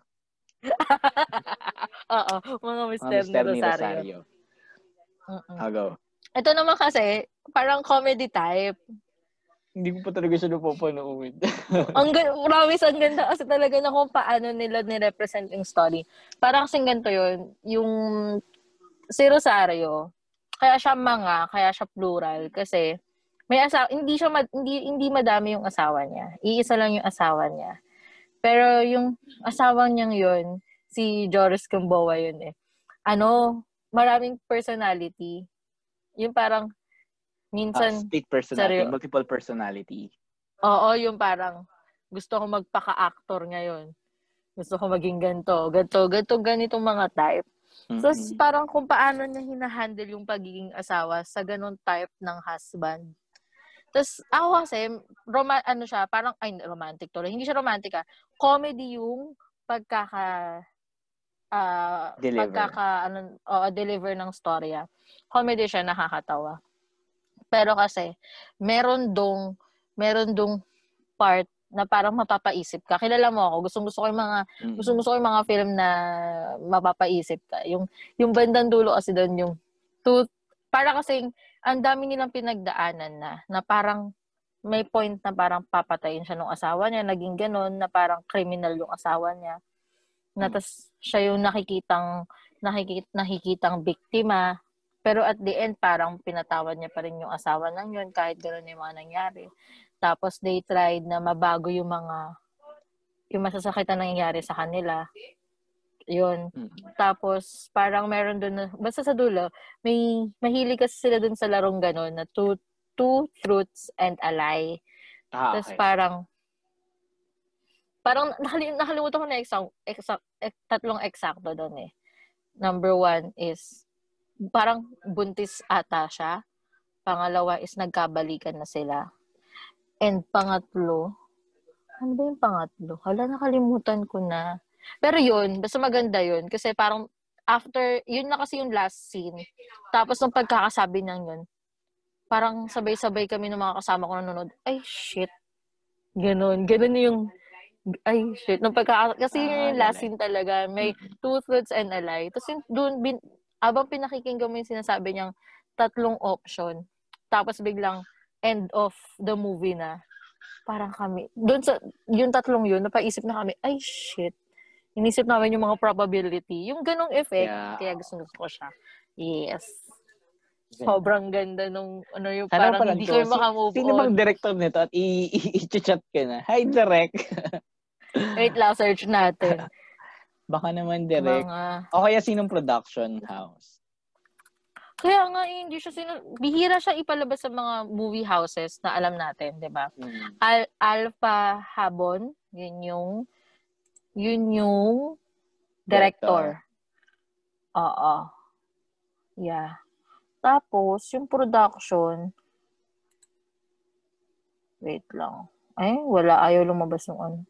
Oo, mga mister, Mga mister ni ni Rosario. Rosario. Mm-mm. I'll go. Ito naman kasi, parang comedy type. Hindi ko pa talaga siya napapanood. Ang ganda, promise, ang ganda kasi talaga na kung paano nila ni-represent yung story. Parang kasing ganito yun, yung si Rosario, kaya siya mga, kaya siya plural, kasi may asawa, hindi siya, mad, hindi, hindi madami yung asawa niya. Iisa lang yung asawa niya. Pero yung asawa niyang yun, si Joris Gamboa yun eh. Ano, maraming personality. Yung parang, minsan, uh, split personality, seryo, multiple personality. oo, yung parang, gusto ko magpaka-actor ngayon. Gusto ko maging ganito, ganito, ganito, ganitong mga type. Mm-hmm. So, parang kung paano niya hinahandle yung pagiging asawa sa ganun type ng husband. Tapos, ako kasi, rom- ano siya, parang, ay, romantic to. Hindi siya romantic ah. Comedy yung pagkaka, uh, deliver. pagkaka, ano, uh, deliver ng storya. Comedy siya, nakakatawa. Pero kasi, meron dong, meron dong part na parang mapapaisip ka. Kilala mo ako, gustong-gusto ko yung mga mm-hmm. gustong-gusto ko yung mga film na mapapaisip ka. Yung yung bandang dulo kasi doon yung to, para kasing ang dami nilang pinagdaanan na na parang may point na parang papatayin siya ng asawa niya, naging gano'n na parang criminal yung asawa niya. Na mm-hmm. tas siya yung nakikitang nakikit nakikitang biktima. Pero at the end, parang pinatawad niya pa rin yung asawa ng yun kahit gano'n yung mga nangyari. Tapos they tried na mabago yung mga yung masasakit na nangyayari sa kanila. Yun. Mm-hmm. Tapos parang meron doon, basta sa dulo, may mahilig kasi sila doon sa larong gano'n na two, two truths and a lie. Ah, okay. Tapos parang parang nakalim, nakalimutan ko na exact, exact, tatlong eksakto doon eh. Number one is parang buntis ata siya. Pangalawa is nagkabalikan na sila. And pangatlo, ano ba yung pangatlo? Hala, nakalimutan ko na. Pero yun, basta maganda yun. Kasi parang after, yun na kasi yung last scene. Tapos nung pagkakasabi niyan yun, parang sabay-sabay kami ng mga kasama ko nanonood. Ay, shit. Ganon. Ganon yung, ay, shit. Nung pagkaka, kasi yun yung last scene talaga. May two truths and a lie. Tapos yung dun, bin, abang pinakikinggan mo yung sinasabi niyang tatlong option. Tapos biglang end of the movie na. Parang kami, doon sa, yung tatlong yun, napaisip na kami, ay shit. Inisip namin yung mga probability. Yung ganong effect, yeah. Kaya gusto ko siya. Yes. Sobrang ganda nung, ano yung sana parang hindi ko yung makamove sino on. Sino bang director nito at i-chat ka na? Hi, direct. Wait lang, search natin. Baka naman direct. Mga... O kaya sinong production house? Kaya nga, hindi siya sino... Bihira siya ipalabas sa mga movie houses na alam natin, di ba? Hmm. Al- Alpha Habon, yun yung yun yung director. director. Oo. Yeah. Tapos, yung production, wait lang. Ay, wala. Ayaw lumabas yung ano.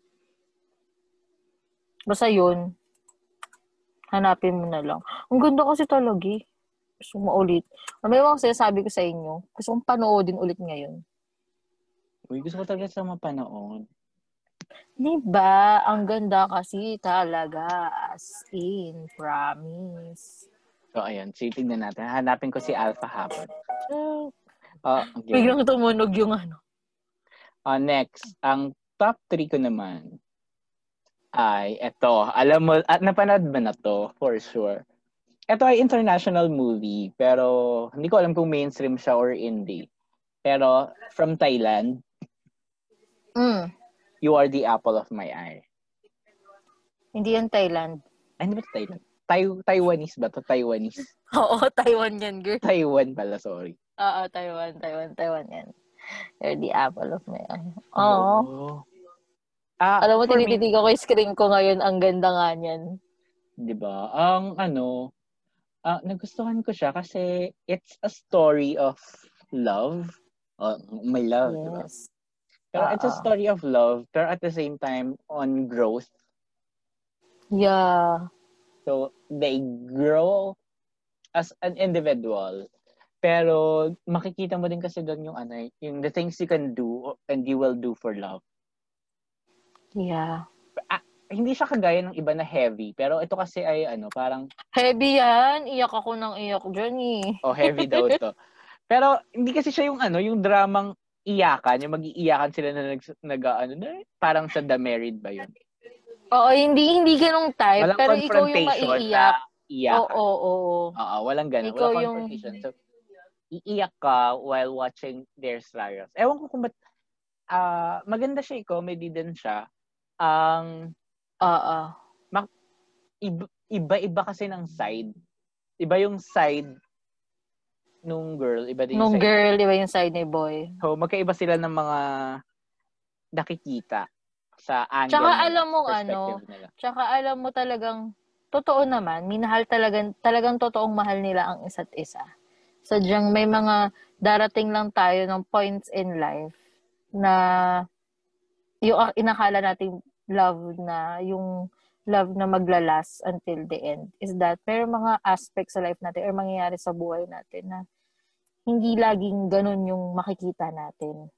Basta yun. Hanapin mo na lang. Ang ganda kasi talaga eh. Gusto mo ulit. May mga sinasabi ko sa inyo, gusto kong panoodin ulit ngayon. Uy, gusto ko talaga sa mapanood. Diba? Ang ganda kasi talaga. As in, promise. So, ayun. So, tignan natin. Hanapin ko si Alpha Habon. Uh, oh, okay. Biglang tumunog yung ano. Uh, next, ang top three ko naman ay eto. Alam mo, at napanood ba na to? For sure. Ito ay international movie, pero hindi ko alam kung mainstream siya or indie. Pero from Thailand, mm. You Are the Apple of My Eye. Hindi yan Thailand. Ay, hindi ba Thailand? Tai- Taiwanese ba to? Taiwanese. Oo, Taiwan yan, girl. Taiwan pala, sorry. Oo, Taiwan, Taiwan, Taiwan yan. You're the apple of my eye. Oo. Ah, alam mo, tinititigan ko yung screen ko ngayon. Ang ganda nga niyan. Diba? Ang ano, Uh, nagustuhan ko siya kasi it's a story of love. Uh, may love, yes. Diba? Pero Uh-oh. It's a story of love, pero at the same time, on growth. Yeah. So, they grow as an individual. Pero, makikita mo din kasi doon yung ano, yung the things you can do and you will do for love. Yeah. Ah, hindi siya kagaya ng iba na heavy. Pero ito kasi ay ano, parang... Heavy yan. Iyak ako ng iyak dyan eh. Oh, heavy daw to. Pero, hindi kasi siya yung ano, yung dramang iyakan, yung mag-iiyakan sila na nag, nag ano, na, parang sa The Married ba yun? Oo, hindi hindi ganong type. Walang pero ikaw yung confrontation maiiyak. na iyakan. Oo, oo, oo. Oo, walang ganun. Ikaw Walang yung... confrontation. So, iiyak ka while watching their struggles. Ewan ko kung ba't, uh, maganda siya, comedy din siya. Ang, Oo. mak- iba, iba-iba kasi ng side. Iba yung side nung girl, iba din yung Nung side. girl, iba yung side ni boy. So, magkaiba sila ng mga nakikita sa angle Tsaka nila, alam mo sa ano, perspective nila. tsaka alam mo talagang, totoo naman, minahal talagang, talagang totoong mahal nila ang isa't isa. Sadyang may mga darating lang tayo ng points in life na yung inakala nating love na, yung love na maglalas until the end is that pero mga aspects sa life natin or mangyayari sa buhay natin na hindi laging ganun yung makikita natin.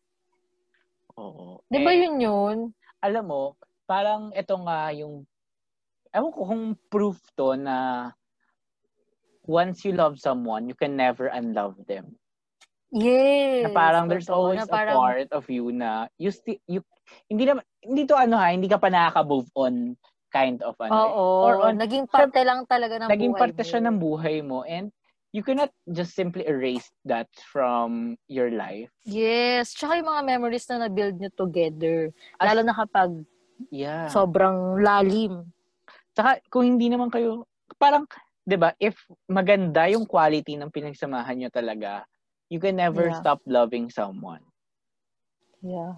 Oo. Di ba Eh, yun yun? alam mo, parang ito nga yung, ewan ko kung proof to na once you love someone, you can never unlove them. Yes. Na parang there's totoo, always na parang, a part of you na you still, you, hindi naman, hindi to ano ha, hindi ka pa nakaka-move on kind of ano. oo, Or on, naging parte syempre, lang talaga ng naging buhay parte mo. siya ng buhay mo and you cannot just simply erase that from your life. Yes. Tsaka yung mga memories na na-build nyo together. As, lalo na kapag yeah. sobrang lalim. Tsaka kung hindi naman kayo, parang, di ba, if maganda yung quality ng pinagsamahan nyo talaga, you can never Yeah. stop loving someone. Yeah.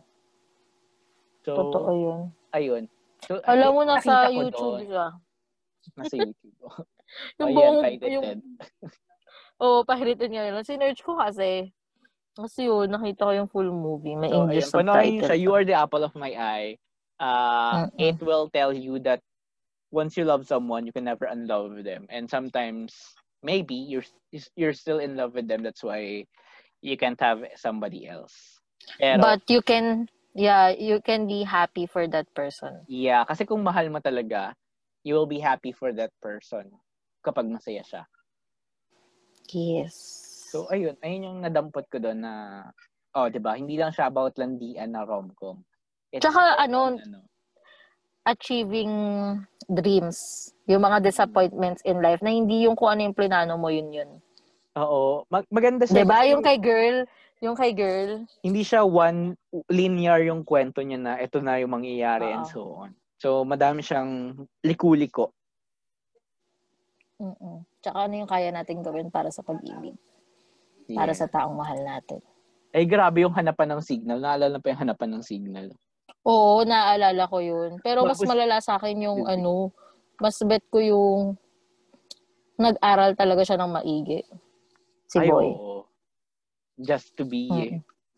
So, Totoo yun. ayun. So, Alam mo, nasa nakita ko YouTube doon. siya. Nasa YouTube. Yung oh, buong, yan, pirated. yung, oo, oh, pirated nga yun. Sinerge ko kasi. Kasi yun, nakita ko yung full movie. May So, English ayun, panoorin subtitle. siya. You are the apple of my eye. Uh, Mm-mm. it will tell you that once you love someone, you can never unlove them. And sometimes, maybe, you're you're still in love with them. That's why you can't have somebody else. Pero, But you can, yeah, you can be happy for that person. yeah, kasi kung mahal mo talaga, you will be happy for that person kapag masaya siya. Yes. So, ayun. Ayun yung nadampot ko doon na, oh, di ba? Hindi lang siya about landian na rom-com. It's Tsaka, about, ano, ano, achieving dreams. Yung mga disappointments in life na hindi yung kung ano yung plinano mo, yun yun. Oo. Mag- maganda siya. Diba? Kasi, Yung kay girl, yung kay girl. hindi siya one linear yung kwento niya na ito na yung mangyayari Uh-oh. and so on. So, madami siyang liku-liko. Mm-mm. Tsaka ano yung kaya natin gawin para sa pag-ibig. Yeah. Para sa taong mahal natin. Eh, grabe yung hanapan ng signal. Naalala pa yung hanapan ng signal. Oo, naaalala ko yun. Pero mas Tapos, malala sa akin yung ano, mas bet ko yung nag-aral talaga siya ng maigi. Si ay, Boy. oo. Just to be. Mm-mm.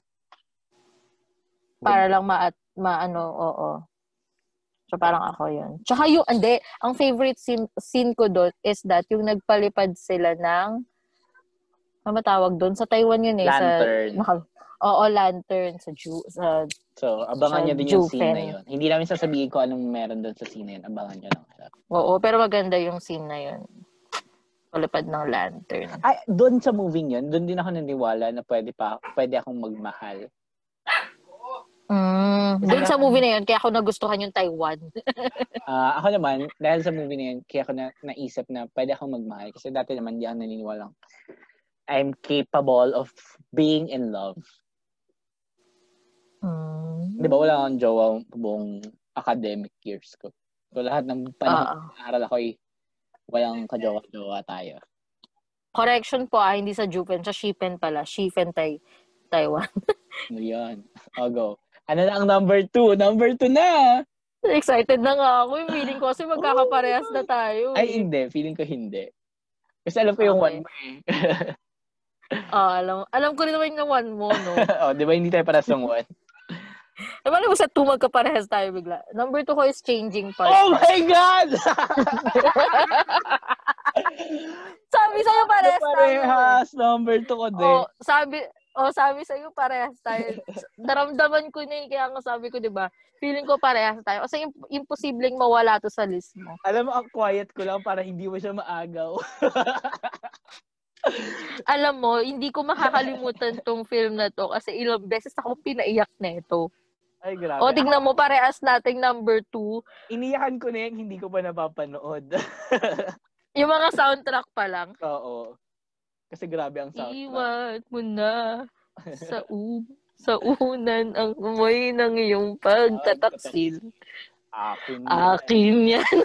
Para lang ma, ma ano, oo. So parang ako yun. Tsaka yung, ande, ang favorite scene, scene ko doon is that yung nagpalipad sila ng, ano matawag doon? Sa Taiwan yun eh. Lantern. Sa, naka, oo, lantern. Sa, Ju, sa So, abangan sa nyo din yung Jufen. scene na yun. Hindi namin sasabihin ko anong meron doon sa scene na yun. Abangan nyo lang siya. Oo, pero maganda yung scene na yun. Palipad ng lantern. Ay, doon sa movie yun, doon din ako naniniwala na pwede pa, pwede akong magmahal. Mm, doon sa movie na yun, kaya ako nagustuhan yung Taiwan. uh, ako naman, dahil sa movie na yun, kaya ako na, naisip na pwede akong magmahal. Kasi dati naman, di ako naniniwala. I'm capable of being in love. Mm. Di ba, wala akong jowa buong academic years ko. So, lahat ng panahon uh, aral ako ay walang kajowa-jowa tayo. Correction po ah, hindi sa Jupen, sa Shipen pala. Shipen tay Taiwan. Ano yan? O, go. Ano na ang number two? Number two na! Excited na nga ako. Yung feeling ko kasi magkakaparehas na tayo. Ay, eh. hindi. Feeling ko hindi. Kasi alam ko yung Okay. one mo eh. Ah, alam, alam ko rin naman yung one mo, no? oh, di ba hindi tayo para sa one? Eh, paano mo sa two magkaparehas tayo bigla? Number two ko is changing partner. Oh my God! Sabi sa'yo parehas tayo. Parehas. Number two ko din. Oh, sabi, oh, sabi sa'yo parehas tayo. Naramdaman ko na yun, kaya nga sabi ko, di ba? Feeling ko parehas tayo. Kasi imp- imposibleng mawala to sa list mo. Alam mo, ang quiet ko lang para hindi mo siya maagaw. Alam mo, hindi ko makakalimutan tong film na to kasi ilang beses ako pinaiyak na ito. Ay, grabe. O, tignan mo, parehas nating number two. Iniyakan ko na yung hindi ko pa napapanood. Yung mga soundtrack pa lang. Oo. Kasi grabe ang soundtrack. Iwan mo na sa u sa unan ang umoy ng iyong pagtataksil. Akin yan. Akin yan.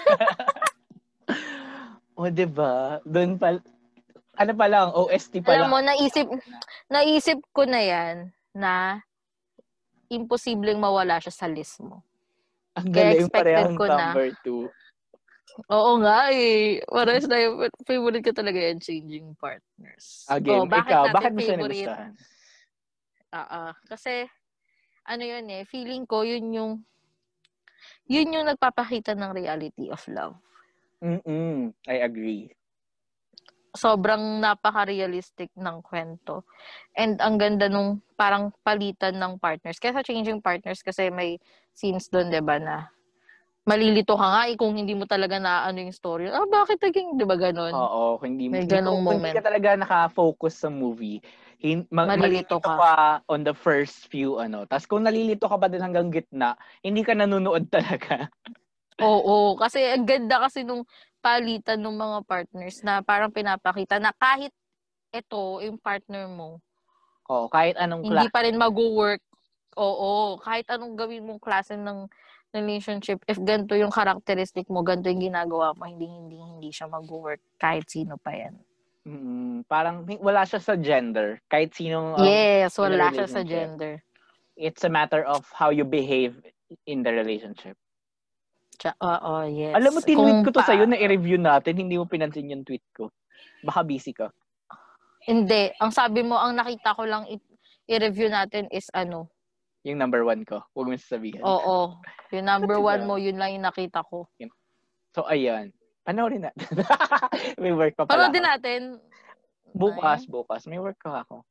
O, diba? Doon pa, ano pa lang, O S T pa Alam lang. mo, naisip, naisip ko na yan na imposibleng mawala siya sa list mo. Ang Kaya galing expected parehang ko na. number two. Oo nga eh. Parehas na yung favorite ko talaga yan, Changing Partners. Again, oh, bakit ikaw, natin bakit mo siya favorite? nagustuhan? Oo. Kasi, ano yun eh, feeling ko yun yung, yun yung nagpapakita ng reality of love. Mm-mm. I agree. Sobrang napaka-realistic ng kwento. And ang ganda nung parang palitan ng partners. Kaya sa Changing Partners kasi may scenes doon, 'di ba, na malilito ka nga eh, kung hindi mo talaga naaano yung story. Ah, bakit naging, 'di ba, ganon? Oo, kung hindi, may hindi, ganong kung moment. hindi ka talaga naka-focus sa movie, hin, ma- malilito malilito ka. ka on the first few, ano. Tapos kung nalilito ka pa din hanggang gitna, hindi ka nanonood talaga. Oo, kasi ang ganda kasi nung palitan ng mga partners na parang pinapakita na kahit ito, yung partner mo, Oo, kahit anong hindi klase. pa rin mag-work. Oo, kahit anong gawin mong klase ng relationship, if ganito yung characteristic mo, ganito yung ginagawa mo, hindi, hindi, hindi siya mag-work kahit sino pa yan. Mm, parang wala siya sa gender. Kahit sinong um, yes, in a wala siya sa relationship. gender. It's a matter of how you behave in the relationship. Oo, yes. Alam mo, tinweet Kung ko to pa- sa'yo na i-review natin, hindi mo pinansin yung tweet ko. Baka busy ka. Hindi. Ang sabi mo, ang nakita ko lang i- i-review natin is ano? Yung number one ko. Huwag mo sasabihin. Oo. Yung number diba? one mo, yun lang yung nakita ko. So, ayan. Panoorin natin. May work pa pala Panoorin ako. natin. Bukas, Ay. bukas. May work ka ako.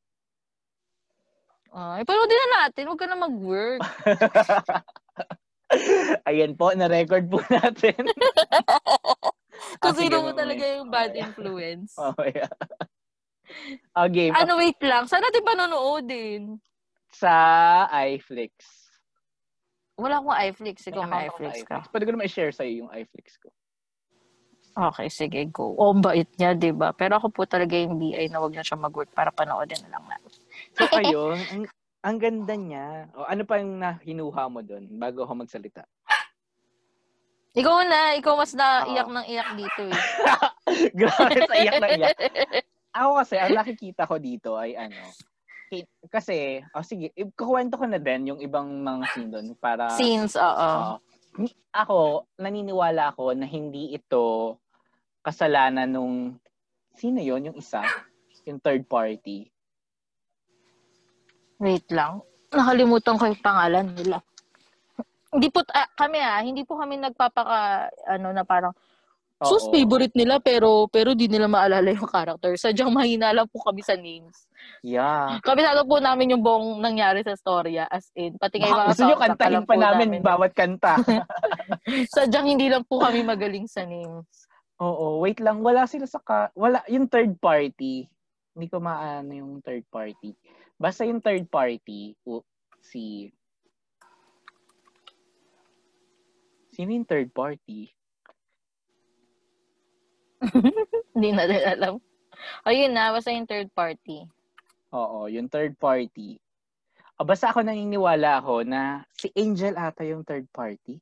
Ay, panoorin na natin. Huwag ka na mag-work. Ayan po, na-record po natin. Kung ah, sige, sino mo mamaya. talaga yung bad Mamaya. influence. Mamaya. Okay. Ano, wait lang. Saan natin panonoodin? Sa iFlix. Wala akong iFlix. Ikaw may, may account iFlix ka. Pwede ko naman i-share sa'yo yung iFlix ko. Okay, sige, go. O, bait niya, diba? Pero ako po talaga yung B I na wag na siya mag-work para panoodin na lang natin. So, ayun. ang, ang ganda niya. O, ano pa yung nahinuha mo doon bago ako magsalita? Ikaw na. Ikaw mas naiyak ng iyak dito eh. Grabe sa iyak na iyak. Ako kasi, ang nakikita ko dito ay ano, kasi, oh sige, kukwento ko na din yung ibang mga scene doon para... Scenes, oo. Uh, ako, naniniwala ako na hindi ito kasalanan nung... Sino yon yung isa? Yung third party. Wait lang. Nakalimutan ko yung pangalan nila. Hindi po, ah, kami ah, hindi po kami nagpapaka, ano na parang, sus, favorite nila, pero pero di nila maalala yung character. Sadyang mahina lang po kami sa names. Yeah. Kabisado po namin yung buong nangyari sa storya. As in, pati kayo mga gusto nyo kantahin pa namin, namin bawat kanta. Sadyang hindi lang po kami magaling sa names. Oo, wait lang. Wala sila sa... Ka- wala, yung third party. Hindi ko maano yung third party. Basta yung third party, uh, si... Sino yung third party? Hindi na din alam. Ayun na, basta yung third party. Oo, yung third party. O, basta ako naniniwala ako na si Angel ata yung third party.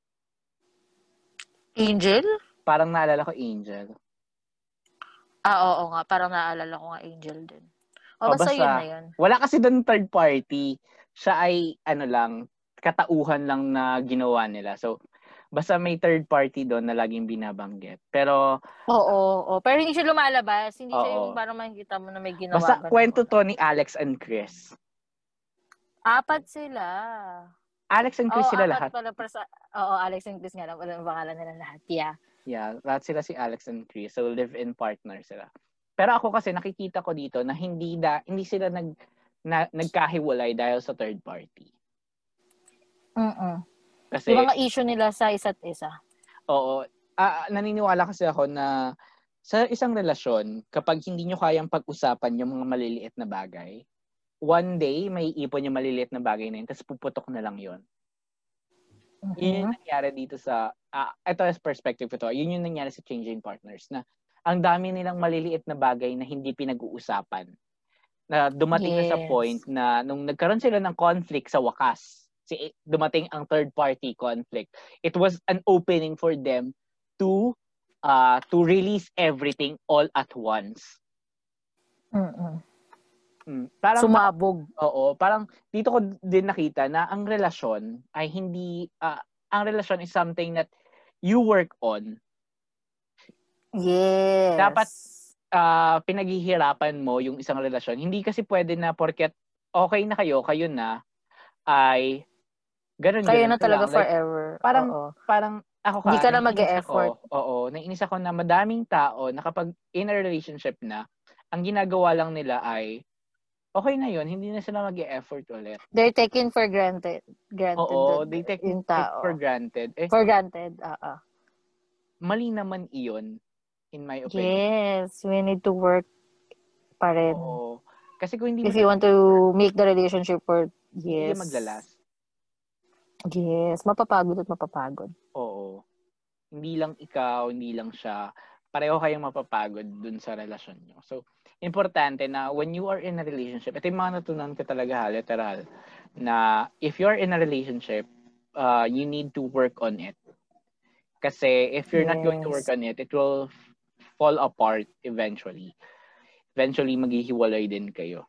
Angel? Parang naalala ko Angel. Ah, oo nga. Parang naalala ko nga Angel din. O, o basta, basta yun na yun. Wala kasi doon third party. Siya ay, ano lang, katauhan lang na ginawa nila. So, basta may third party doon na laging binabanggit. Pero... Oo, oo. Pero hindi siya lumalabas. Hindi oo. siya yung parang makikita mo na may ginawa. Basta kwento to ni Alex and Chris. Apat sila. Alex and Chris Oo, sila apat lahat. pala persa- Oo, Alex and Chris nga lang. Wala ang pangalan nila lahat. Yeah. Yeah, lahat sila si Alex and Chris. So, live-in partner sila. Pero ako kasi nakikita ko dito na hindi da hindi sila nag na, nagkahiwalay dahil sa third party. Mm. Kasi Yung mga issue nila sa isa't isa. Oo, ah, naniniwala kasi ako na sa isang relasyon, kapag hindi nyo kayang pag-usapan yung mga maliliit na bagay, one day may ipon yung maliliit na bagay na yun, tapos puputok na lang yun. Mm-hmm. Yun yung nangyari dito sa, ah, ito as perspective ko to, yun yung nangyari sa Changing Partners, na ang dami nilang maliliit na bagay na hindi pinag-uusapan. Na dumating yes. na sa point na nung nagkaroon sila ng conflict sa wakas, si dumating ang third party conflict. It was an opening for them to uh to release everything all at once. Mm. Mm, parang sumabog. Oo, parang dito ko din nakita na ang relasyon ay hindi uh, ang relasyon is something that you work on. Yes. Dapat uh, pinaghihirapan mo yung isang relasyon. Hindi kasi pwede na porket okay na kayo, kayo na ay ganun kayo ganun na talaga lang. forever. Like, parang oo. parang ako ka, hindi ka na mag-e-effort. Ako, oo, naiinis ako na madaming tao na kapag in a relationship na, ang ginagawa lang nila ay okay na yun, hindi na sila mag-e-effort ulit. They're taken for granted. Granted. Oo, they take it for granted. Eh, for granted, oo. Mali naman iyon, in my opinion. Yes, we need to work pa rin. Oo. Kasi kung hindi If you want to make the relationship work, yes. Hindi maglalas. Yes, mapapagod at mapapagod. Oo. Hindi lang ikaw, hindi lang siya. Pareho kayong mapapagod dun sa relasyon nyo. So, importante na when you are in a relationship, ito yung mga natunan ko talaga, literal, na if you're in a relationship, uh, you need to work on it. Kasi if you're yes. not going to work on it, it will fall apart eventually. Eventually, maghihiwalay din kayo.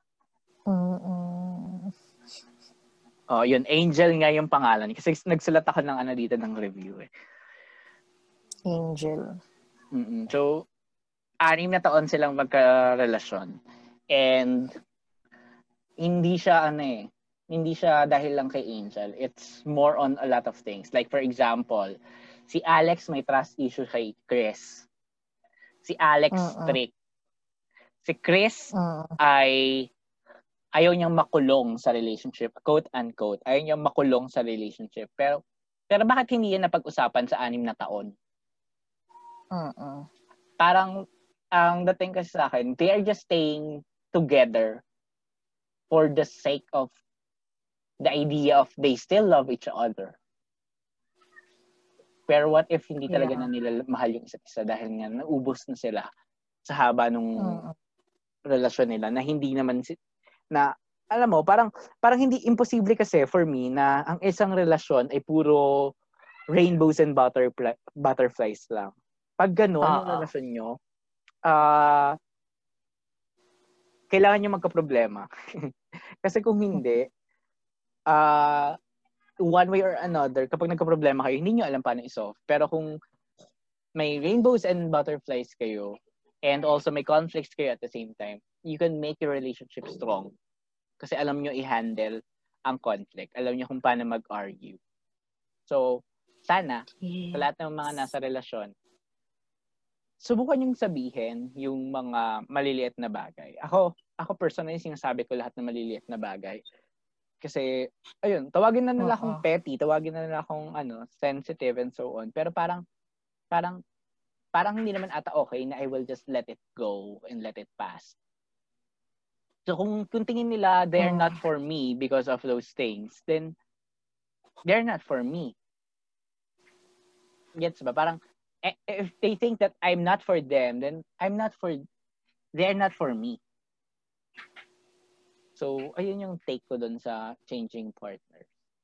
Mm-mm. Oh, yun, Angel nga yung pangalan. Kasi nagsulat ako ng ano dito ng review eh. Angel. Mm-mm. So, anim na taon silang magkarelasyon. And, hindi siya ano eh, hindi siya dahil lang kay Angel. It's more on a lot of things. Like for example, si Alex may trust issue kay Chris. Si Alex Uh-uh. strict. Si Chris uh-uh. ay ayaw niyang makulong sa relationship, quote unquote. Ayaw niyang makulong sa relationship. Pero pero bakit hindi yan napag-usapan sa anim na taon? Uh-uh. Parang ang dating kasi sa akin, they are just staying together for the sake of the idea of they still love each other. Pero what if hindi talaga yeah. na nila mahal yung isa't isa dahil nga naubos na sila sa haba nung uh-uh. relasyon nila na hindi naman si na alam mo parang parang hindi imposible kasi for me na ang isang relasyon ay puro rainbows and butterfly, butterflies lang. Pag gano'n uh-huh. yung relasyon nyo, ah uh, kailangan nyo magka-problema. Kasi kung hindi, ah uh, one way or another, kapag nagka-problema kayo, hindi nyo alam paano i-solve. Pero kung may rainbows and butterflies kayo, and also may conflicts kayo at the same time, you can make your relationship strong. Kasi alam nyo i-handle ang conflict. Alam nyo kung paano mag-argue. So, sana, yes. sa lahat ng mga nasa relasyon, subukan yung sabihin yung mga maliliit na bagay. Ako, ako personally, sinasabi ko lahat ng maliliit na bagay. Kasi, ayun, tawagin na nila akong uh-huh. petty, tawagin na nila akong ano, sensitive and so on. Pero parang, parang, parang hindi naman ata okay na I will just let it go and let it pass. So kung, kung tingin nila they're not for me because of those things, then they're not for me. Gets ba? Parang if they think that I'm not for them, then I'm not for they're not for me. So ayun yung take ko dun sa changing partner.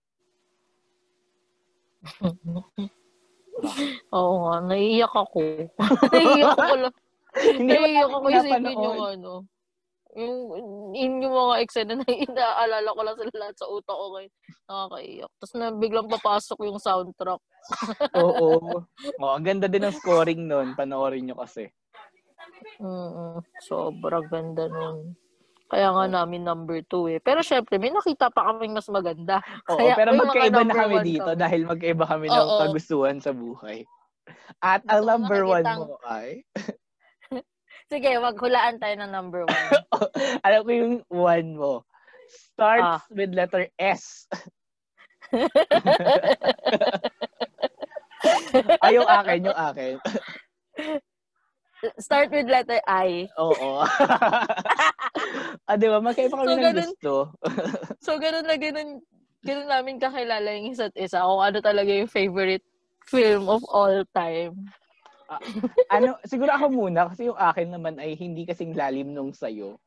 Oo nga, naiiyak ako. naiiyak ako lang. naiiyak ako isipin yung ano. Yung, yung, yung mga eksena na inaalala ko lang sila lahat sa utak ko ngayon. Nakakaiyak. Tapos na biglang papasok yung soundtrack. Oo. Oh, ang ganda din ng scoring nun. Panoorin nyo kasi. Mm-mm. Sobrang ganda nun. Kaya nga namin number two eh. Pero syempre, may nakita pa kaming mas maganda. Oo, Kaya pero may mga magkaiba na number kami one dito kami. dahil magkaiba kami ng Oo. kagustuhan sa buhay. At ang Gusto ko number one nakikitang... mo ay? Sige, maghulaan tayo ng number one. Alam ko yung one mo. Starts Ah. with letter S. Ay, yung akin, yung akin. Start with letter I. Oo. Ah, di ba? Magkaiba kami So, ng ganun, gusto. so, ganun na ganun, ganun namin kakilala yung isa't isa. Kung ano talaga yung favorite film of all time. Ah, ano, siguro ako muna kasi yung akin naman ay hindi kasing lalim nung sayo.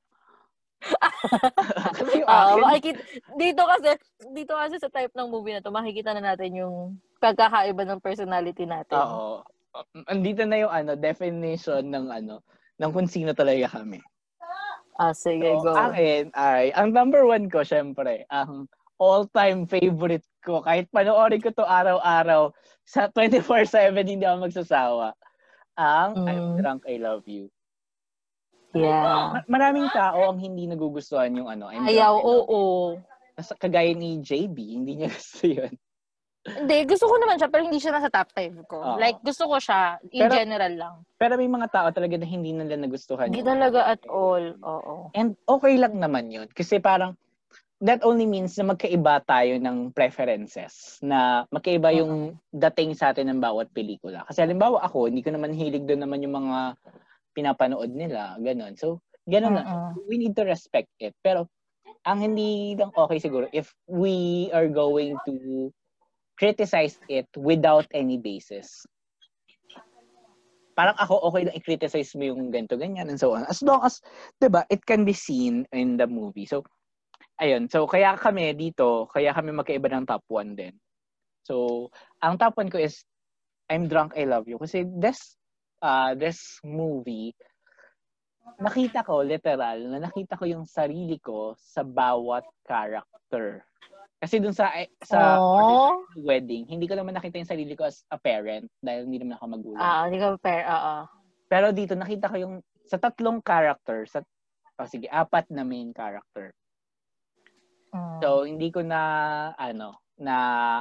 Kasi yung Oo, akin, makikita, dito kasi, dito kasi sa type ng movie na to, makikita na natin yung pagkakaiba ng personality natin. oo. Andito na yung ano, definition ng ano, ng kung sino talaga kami. Ah, sige, So, go. akin ay, ang number one ko, syempre, ang all-time favorite ko, kahit panoorin ko to araw-araw, sa twenty-four seven, hindi ako magsasawa. Ang I'm Mm, Drunk, I Love You. yeah. Ma- maraming tao ang hindi nagugustuhan yung ano, I'm Ayaw, Drunk, I Love You. oo. Nas- Kagaya ni J B, hindi niya gusto yun. Hindi, gusto ko naman siya, pero hindi siya nasa top five ko. Oo. Like, gusto ko siya, in Pero- general lang. Pero may mga tao talaga na hindi nila nagustuhan Hindi yung talaga at all, oo. And okay lang naman yun. Kasi parang, that only means na magkaiba tayo ng preferences. Na magkaiba yung dating sa atin ng bawat pelikula. Kasi halimbawa ako, hindi ko naman hilig doon naman yung mga pinapanood nila. Ganon. So, ganon na. Uh-uh. We need to respect it. Pero, ang hindi lang okay siguro, if we are going to criticize it without any basis. Parang ako, okay lang i-criticize mo yung ganito, ganyan, and so on. As long as, diba, it can be seen in the movie. So, ayun. So, kaya kami dito, kaya kami magkaiba ng top one din. So, ang top one ko is I'm Drunk, I Love You. Kasi this, uh, this movie, nakita ko, literal, na nakita ko yung sarili ko sa bawat character. Kasi dun sa sa Oh. wedding, hindi ko naman nakita yung sarili ko as a parent dahil hindi naman ako magulang. Ah, hindi ka pair, oo. Pero dito nakita ko yung sa tatlong character, sa oh, sige, apat na main character. Mm. So hindi ko na ano, na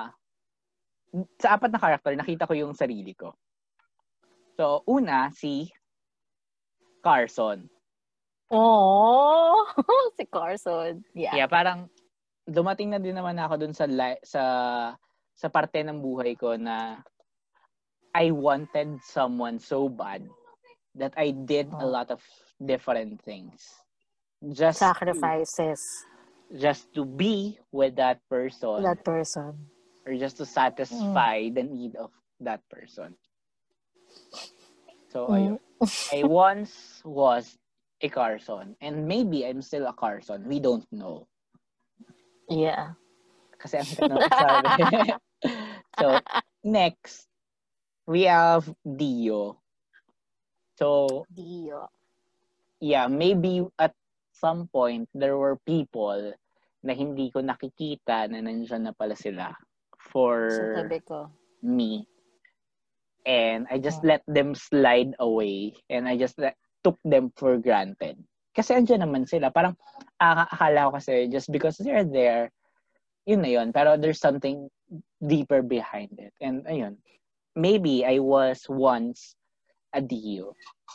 sa apat na character nakita ko yung sarili ko. So una si Carson. Oh, si Carson. Yeah. Yeah, parang dumating na din naman ako dun sa li- sa sa parte ng buhay ko na I wanted someone so bad that I did a lot of different things. Just Sacrifices. To, just to be with that person. That person. Or just to satisfy mm. the need of that person. So, mm. ayun. I once was a Carson. And maybe I'm still a Carson. We don't know. Yeah. Kasi ang sabi. So, next, we have Dio. So, Dio. Yeah, maybe at some point, there were people na hindi ko nakikita na nandiyan na pala sila for ko. me. And I just oh. let them slide away. And I just let, took them for granted. Kasi andyan naman sila. Parang akala ko kasi just because they're there, yun na yun. Pero there's something deeper behind it. And ayun, maybe I was once a Dio.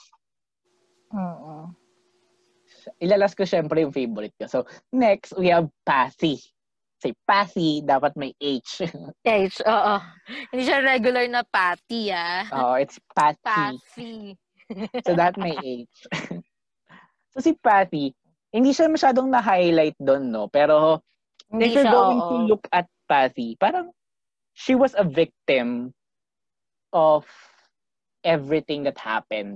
Oo. Ilalas ko syempre yung favorite ko. So, next, we have Pathy. Say, Pathy, dapat may H. H, oo. Hindi siya regular na Patty, ah. Oo, it's Pathy. Pathy. So, that may H. So, si Pathy, hindi siya masyadong na-highlight doon, no? Pero, hindi if you're siya, going oo. to look at Pathy, parang she was a victim of everything that happened.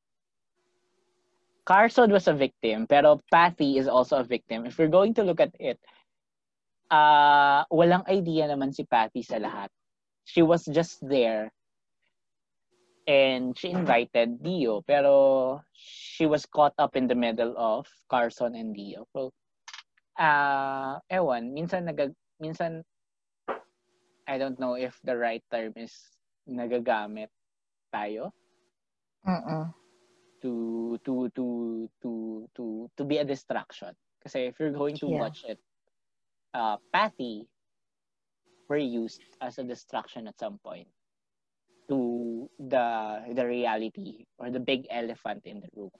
Carson was a victim, pero Pathy is also a victim. If we're going to look at it, uh, walang idea naman si Pathy sa lahat. She was just there and she invited Dio, pero she was caught up in the middle of Carson and Dio. So, uh, ewan, minsan nag minsan I don't know if the right term is nagagamit tayo. Uh-uh. to to to to to to be a distraction. Kasi if you're going to Yeah. watch it, uh, Patty were used as a distraction at some point to the the reality or the big elephant in the room.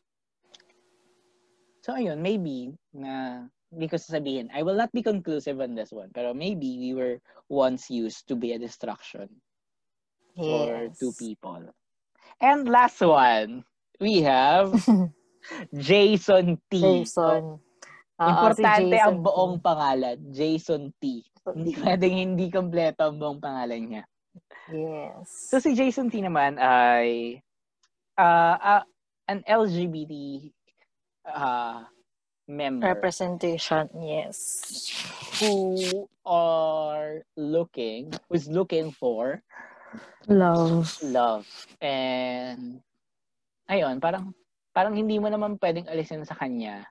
So ayun, maybe na hindi ko sasabihin, I will not be conclusive on this one, pero maybe we were once used to be a distraction for Yes. two people. And last one, we have Jason T. Jason. So, Oo, importante si Jason ang buong T. pangalan, Jason T. Hindi pwedeng hindi kompleto ang buong pangalan niya. Yes. So si Jason T naman ay uh, uh, an L G B T uh, member. Representation, yes. Who are looking, who's looking for love. Love. And ayun, parang parang hindi mo naman pwedeng alisin sa kanya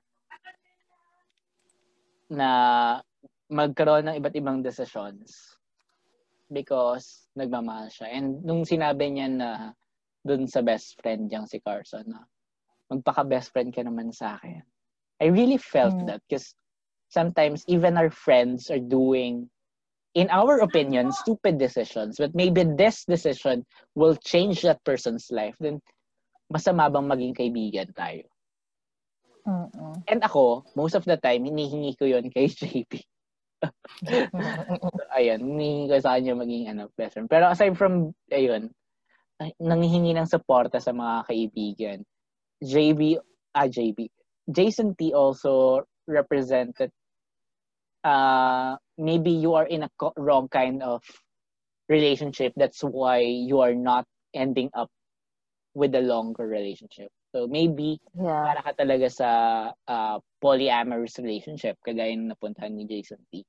na magkaroon ng iba't ibang decisions because nagmamahal siya. And nung sinabi niya na dun sa best friend niyang si Carson na magpaka-best friend ka naman sa akin, I really felt mm. that because sometimes even our friends are doing, in our opinion, stupid decisions, but maybe this decision will change that person's life, then masama bang maging kaibigan tayo? Uh-uh. And ako, most of the time, hinihingi ko yun kay J P. So, ayun, hinihingi ko sa kanya maging ano, best friend. Pero aside from, ayun, nanghihingi ng suporta sa mga kaibigan. J B, ah, J B, Jason T also represented, uh, maybe you are in a co- wrong kind of relationship. That's why you are not ending up with a longer relationship. So maybe yeah. para ka talaga sa uh, polyamorous relationship kagaya ng napuntahan ni Jason T.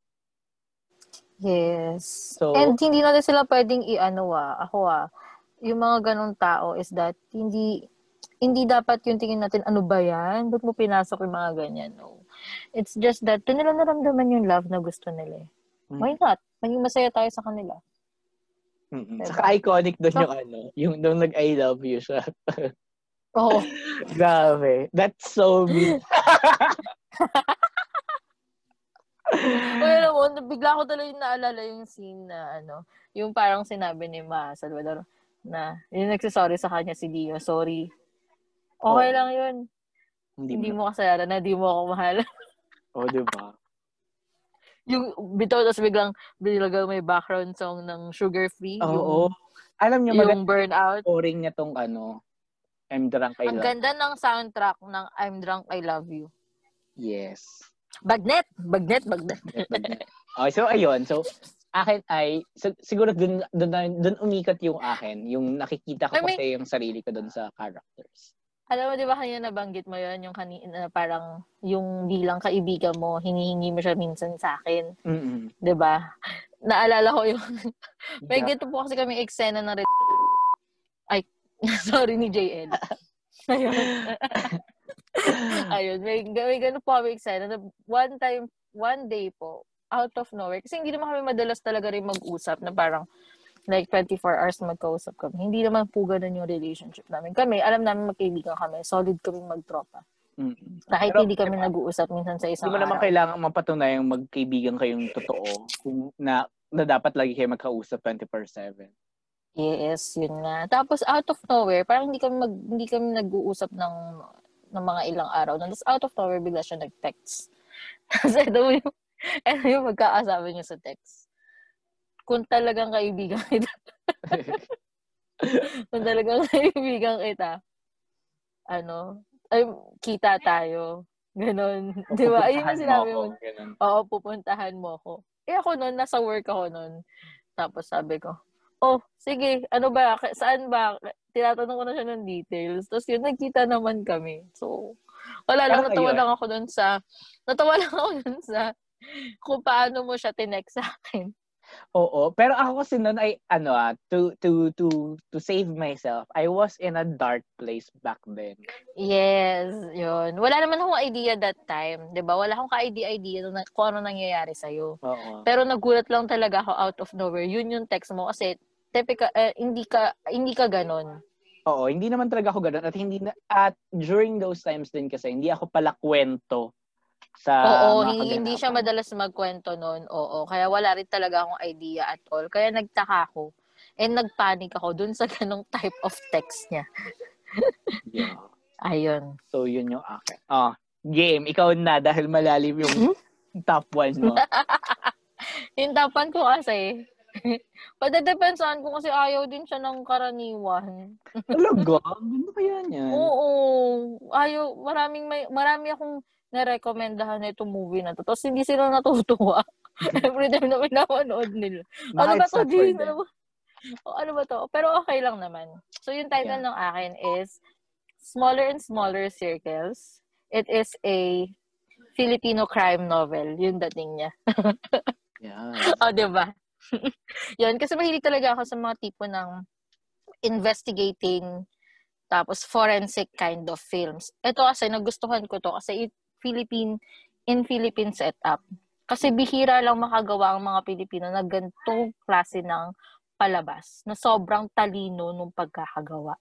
Yes. So, and hindi natin sila pwedeng i-ano ah, ako ah, yung mga ganong tao is that hindi hindi dapat yung tingin natin, ano ba yan? Ba't mo pinasok yung mga ganyan? No. It's just that doon nila naramdaman yung love na gusto nila. Mm-hmm. Why not? Maging masaya tayo sa kanila. Mm-hmm. Diba? Saka iconic doon so, yung ano, yung doon nag-I love you siya. Oo. Oh. Grabe. That's so mean. Uy, alam mo, bigla ko talaga yung naalala yung scene na ano, yung parang sinabi ni Ma Salvador na yung nagsasorry sa kanya si Dio, sorry. Okay oh. lang yun. Hindi, hindi mo kasalanan na di mo ako mahal. Oo, oh, diba? Yung bitaw, tapos biglang binilagal may background song ng Sugar Free. Oo. Yung, oh. Alam niyo, yung Burnout. Scoring niya tong ano, I'm Drunk, I Love You. Ang ganda ng soundtrack ng I'm Drunk, I Love You. Yes. Bagnet! Bagnet, bagnet. bagnet. Okay, so ayun. So, akin ay, so, siguro dun, dun, dun umikot yung akin. Yung nakikita ko I mean, kasi yung sarili ko dun sa characters. Alam mo, di ba kanina nabanggit mo yun, yung kanina, parang yung bilang kaibigan mo, hinihingi mo siya minsan sa akin. Mm-mm. Di ba? Naalala ko yung, may yeah. Ganito po kasi kami eksena ng red... Ay, sorry ni J L. Ayun. Ayun, may, may gano'n po kami eksena. One time, one day po, out of nowhere, kasi hindi naman kami madalas talaga rin mag-usap na parang, like, twenty-four hours magkausap kami. Hindi naman po ganun yung relationship namin. Kami, alam namin magkaibigan kami. Solid kaming magtropa. Mm-hmm. Kahit pero, hindi kami diba, nag-uusap minsan sa isang araw. Hindi mo naman araw. Kailangan mapatunayang magkaibigan kayong totoo kung na, na dapat lagi kayo magkausap twenty-four seven. Yes, yun nga. Tapos, out of nowhere, parang hindi kami, mag, hindi kami nag-uusap ng, ng mga ilang araw. Tapos, out of nowhere, bigla siya nag-text. Tapos, ito yung, ito yung magkakasabi niya sa text. Kung talagang kaibigan kita. Kung talagang kaibigan kita, ano, ay, kita tayo. Ganon. Di ba? Ayun yung sinabi mo. Oo, pupuntahan mo ako. Eh ako nun, nasa work ako nun. Tapos sabi ko, oh, sige, ano ba, saan ba? Tinatanong ko na siya ng details. Tapos yun, nagkita naman kami. So, wala lang, Parang natawa ayun. lang ako dun sa, natawa lang ako dun sa, kung paano mo siya tinext sa akin. Oo, pero ako kasi noon ay ano ah to to to to save myself. I was in a dark place back then. Yes, 'yun. Wala naman akong idea that time, 'di ba? Wala akong ka-idea idea na kung ano nangyayari sa iyo. Pero nagulat lang talaga ako out of nowhere. Yun yung text mo kasi typical uh, hindi ka hindi ka ganon. Oo, hindi naman talaga ako ganun. At hindi na, at during those times din kasi, hindi ako pala kwento sa Oo, mga hindi, hindi siya kaganapan. madalas magkwento noon. Oo, kaya wala rin talaga akong idea at all. Kaya nagtaka ako. And nagpanic ako dun sa ganong type of text niya. Yeah. Ayun. So, yun yung akin. Ah, game, ikaw na dahil malalim yung top one mo. Yung tapan ko kasi, padadepensahan ko kasi ayaw din siya ng karaniwan. Talaga? Ganda kaya niyan? Oo. Ayaw, maraming may, marami akong narekomendahan na itong movie na to. Tapos hindi sila natutuwa. Every time na pinapanood nila. Ano Baka ba it's to, not for Jean? Ano them. ba? O, ano ba to? Pero okay lang naman. So, yung title Yeah. ng akin is Smaller and Smaller Circles. It is a Filipino crime novel. Yung dating niya. Yes. O, diba? Yun, kasi mahilig talaga ako sa mga tipo ng investigating tapos forensic kind of films. Ito kasi, nagustuhan ko to kasi it, Philippine, in Philippine setup. Kasi bihira lang makagawa ang mga Pilipino na ganitong klase ng palabas na sobrang talino nung pagkakagawa.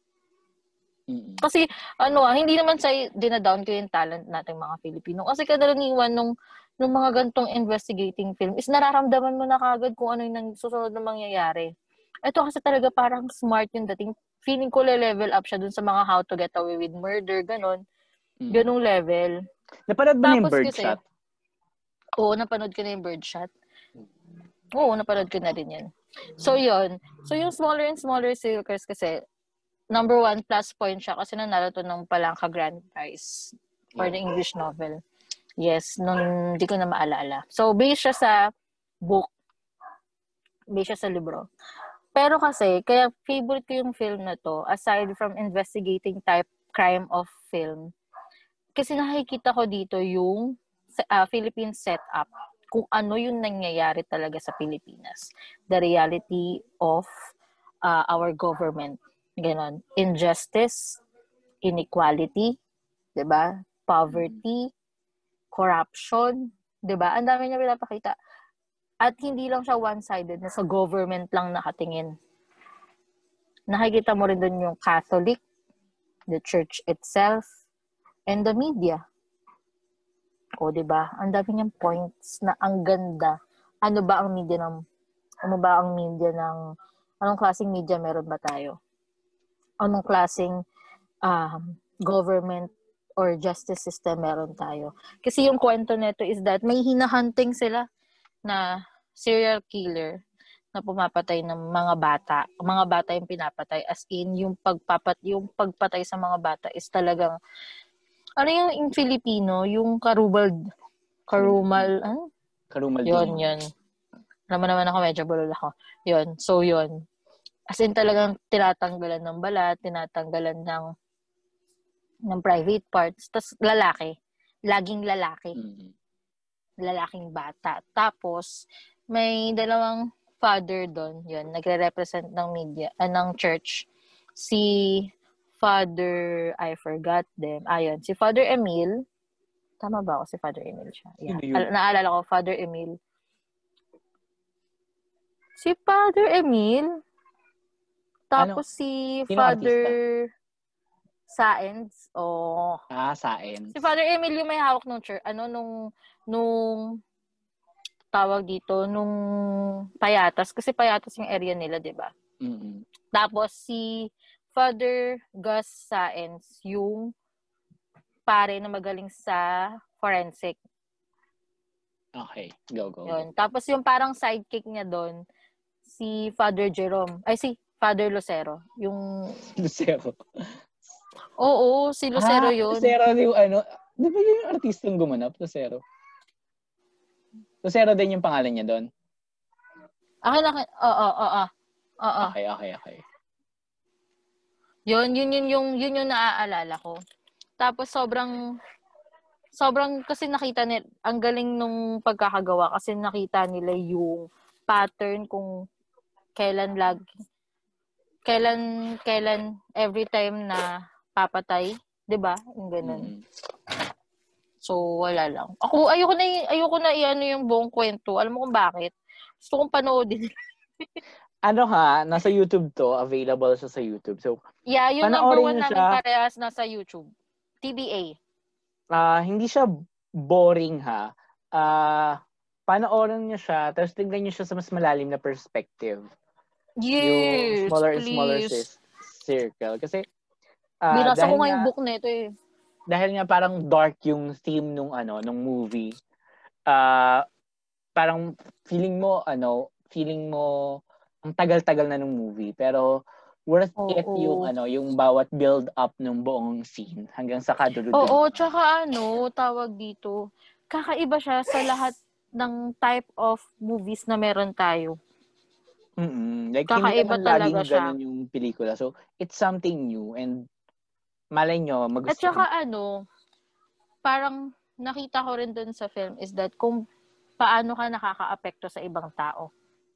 Mm-mm. Kasi, ano ah, hindi naman sa dinadown ko yung talent nating mga Pilipino. Kasi kadalaniwan nung, nung mga gantong investigating film is nararamdaman mo na kagad kung ano yung susunod na mangyayari. Ito kasi talaga parang smart yung dating. Feeling ko le-level up siya dun sa mga How to Get Away with Murder, ganon. Mm. Ganong level. Napanood mo na yung Tapos kasi, Birdshot? oo, napanood ko na yung Birdshot. Oo, napanood ko na rin yan. So, yun. So, yung Smaller and Smaller Circles kasi, number one, plus point siya kasi nanalo to ng Palangka Grand Prize for the English novel. Yes, nung hindi ko na maalala. So, based siya sa book. Based siya sa libro. Pero kasi, kaya favorite ko yung film na to, aside from investigating type crime of film, kasi nakikita ko dito yung uh, Philippine setup, kung ano yung nangyayari talaga sa Pilipinas. The reality of uh, our government. Ganon. Injustice, inequality, diba? Poverty, corruption, diba? Ang dami niya pinapakita. At hindi lang siya one-sided na sa government lang nakatingin. Nakikita mo rin doon yung Catholic, the church itself, and the media. O, diba? Ang dami niyang points na ang ganda. Ano ba ang media ng, ano ba ang media ng, anong klaseng media meron ba tayo? Anong klaseng um, government or justice system meron tayo? Kasi yung kwento nito is that may hinahunting sila na serial killer na pumapatay ng mga bata. Mga bata yung pinapatay. As in, yung, pagpapat, yung pagpatay sa mga bata is talagang, ano yung in Filipino, yung karubal, karumal, ano? Karumal Yun, din. yun. Alam mo naman ako, medyo bulol ako. Yun, so yun. As in, talagang tinatanggalan ng balat, tinatanggalan ng ng private parts. Tapos, lalaki. Laging lalaki. Mm-hmm. Lalaking bata. Tapos, may dalawang father doon. Yun, nagre-represent ng media, uh, ng church. Si Father, I forgot them. Ayun, si Father Emil. Tama ba ako si Father Emil siya? Yeah. Al- naalala ko, Father Emil. Si Father Emil. Tapos ano? Si Father artista? Saenz. Oh. Ah, Saenz. Si Father Emil yung may hawak ng church. Ano, nung, nung, tawag dito, nung Payatas. Kasi Payatas yung area nila, di ba? Mm-hmm. Tapos si Father Gus Saenz, yung pare na magaling sa forensic. Okay, go, go. Yun. Tapos yung parang sidekick niya doon, si Father Jerome. Ay, si Father Lucero. Yung... Lucero. Oo, si Lucero ah, yun. Lucero yung ano, di ba yung artistang gumanap? Lucero. Lucero din yung pangalan niya doon? Akin, akin. Oo, oo, oo. Oo. Okay, okay, okay. Yun, yun, yun, yung, yun yung naaalala ko. Tapos sobrang, sobrang, kasi nakita nila, ang galing nung pagkakagawa kasi nakita nila yung pattern kung kailan lag, kailan, kailan, every time na papatay, di ba? Yung ganun. Mm-hmm. So, wala lang. Ako, ayoko na, ayoko na i-ano yung buong kwento. Alam mo kung bakit? Gusto kong panoodin. Ano ha, nasa YouTube to, available siya sa YouTube. So, yeah, yung number panoorin one niyo namin siya. parehas nasa YouTube. T B A. Ah, hindi siya boring ha. Ah, panoorin niyo siya, tapos tingnan niyo siya sa mas malalim na perspective. Yung Yes, smaller and smaller please. cis- circle. Kasi, ah, Binasa ko dahil nga yung nga, book na ito eh. dahil nga parang dark yung theme nung ano, nung movie. Ah, parang feeling mo, ano, feeling mo, ang tagal-tagal na nung movie. Pero, worth Oo. it yung, ano, yung bawat build up ng buong scene hanggang sa kadulod-dulod. Oo, tsaka ano, tawag dito, kakaiba siya sa lahat ng type of movies na meron tayo. Mm-mm. Like, Kakaiba hindi naman talaga laging siya. ganun yung pelikula. So, it's something new and malay nyo, At magustuhan. saka ano, parang nakita ko rin dun sa film is that kung paano ka nakaka-apekto sa ibang tao.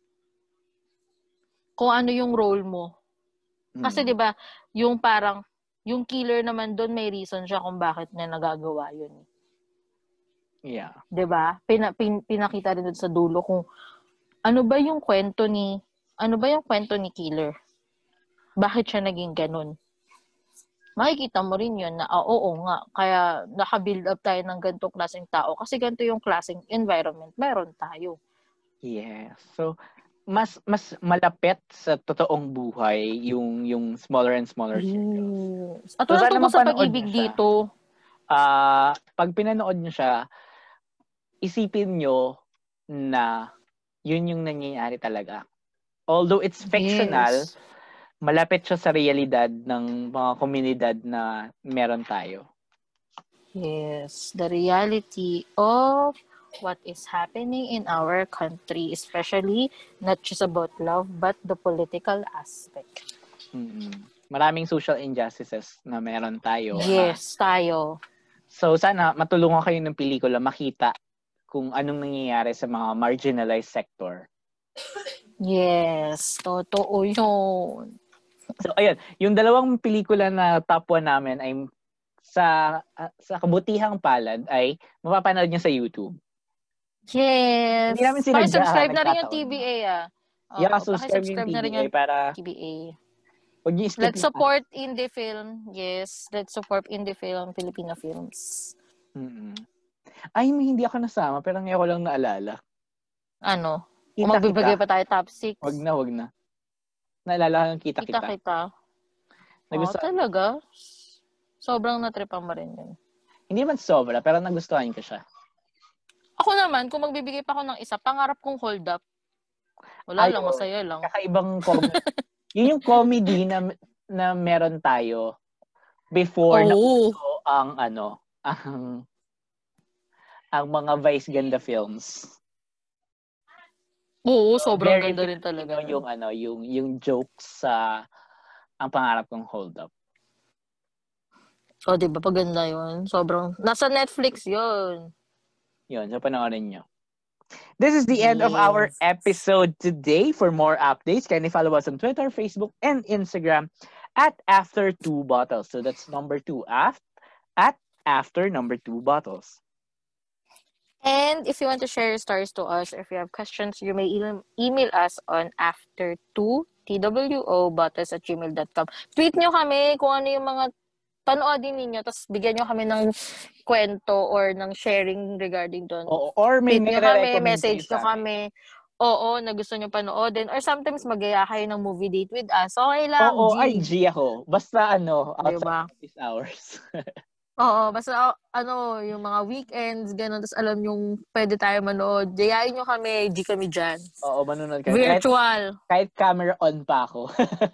Kung ano yung role mo. Kasi Mm. 'di ba, yung parang yung killer naman doon may reason siya kung bakit niya nagagawa yun. Yeah. 'Di ba? Pina, pin, pinakita rin doon sa dulo kung ano ba yung kwento ni ano ba yung kwento ni killer? Bakit siya naging ganun? Makikita mo rin yun na, ah, oo nga, kaya naka-build up tayo ng ganitong klaseng tao kasi ganito yung klaseng environment meron tayo. Yes. So, mas mas malapit sa totoong buhay yung yung smaller and smaller circles. Yes. At So, walang sana tungkol sa mapanood pag-ibig niyo siya. dito. Ah, pag pinanood niyo siya, isipin niyo na yun yung nangyayari talaga. Although it's fictional, Yes. malapit siya sa realidad ng mga komunidad na meron tayo. Yes, the reality of what is happening in our country, especially not just about love, but the political aspect. Mm-mm. Maraming social injustices na meron tayo. Yes, Ah, tayo. so, sana matulungan kayo ng pelikula makita kung anong nangyayari sa mga marginalized sector. Yes, totoo yun. So, ayun. Yung dalawang pelikula na top one namin ay sa uh, sa kabutihang palad ay mapapanood niyo sa YouTube. Yes. Hindi namin sinadya, Paki-subscribe na rin yung nagkataon T B A lang. ah. Oo, Yeah, subscribe yung paki-subscribe na rin T V A yung para T B A. huwag niyo skip Let's yung support indie film. Yes, let's support indie film, Filipino films. Mm-mm. Ay, may hindi ako nasama pero ngayon ko lang naalala. Ano? Kita Kung magbibigay kita. pa tayo top six. Wag na, wag na. Naalala ko ng kita Kita kita. kita. Oh, Nagustuhan. talaga? Sobrang natripan mo rin yun. Hindi man sobra, pero nagustuhan ko siya. Ako naman, kung magbibigay pa ako ng isa, pangarap kong hold up. Wala Ayun, lang, masaya lang. Kakaibang comedy. Yun yung comedy na na meron tayo before na Oh. uso ang ano, ang ang mga Vice Ganda films. Oo, So, sobrang very ganda rin talaga. Filipino yung ano, yung yung jokes sa ang pangarap kong hold up. O, oh, diba? Paganda yun. Sobrang, nasa Netflix yun. Yun, so panoorin nyo. This is the end yes. of our episode today. For more updates, kindly follow us on Twitter, Facebook, and Instagram at After Two Bottles. So that's number two, at, at After Number Two Bottles. And if you want to share your stories to us, or if you have questions, you may e- email us on after two two bottles at gmail dot com. Tweet nyo kami kung ano yung mga panoodin ninyo, tapos bigyan nyo kami ng kwento or ng sharing regarding doon. Oo, or may Tweet nyo kami, recommend message nyo kami. Oo, na gusto nyo panoodin. Or sometimes mag-aya kayo ng movie date with us. Okay lang, Oo, G. ay G ako. Basta ano, outside diba? office hours. Oo, basta ano, yung mga weekends, gano'n. Tapos alam yung pwede tayo manood. Dayain nyo kami, G kami dyan. Oo, manonood kayo. Virtual. Kahit, kahit camera on pa ako.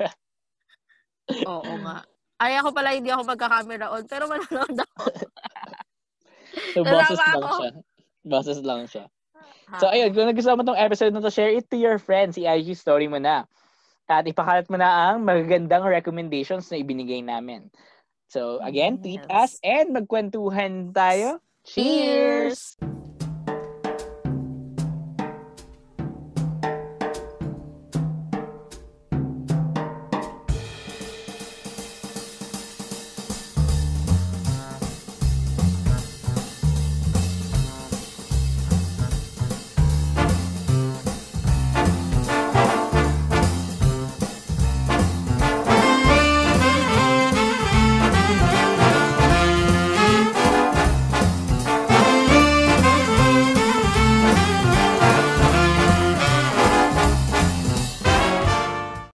Oo nga. Ay, ako pala hindi ako magka-camera on, pero manonood ako. So, boses lang siya. Boses lang siya. So, ayun, kung nagustuhan mo tong episode na to, share it to your friends. I G story mo na. At ipakalat mo na ang magagandang recommendations na ibinigay namin. So, again, yes. Tweet us and magkwentuhan tayo. Cheers! Cheers!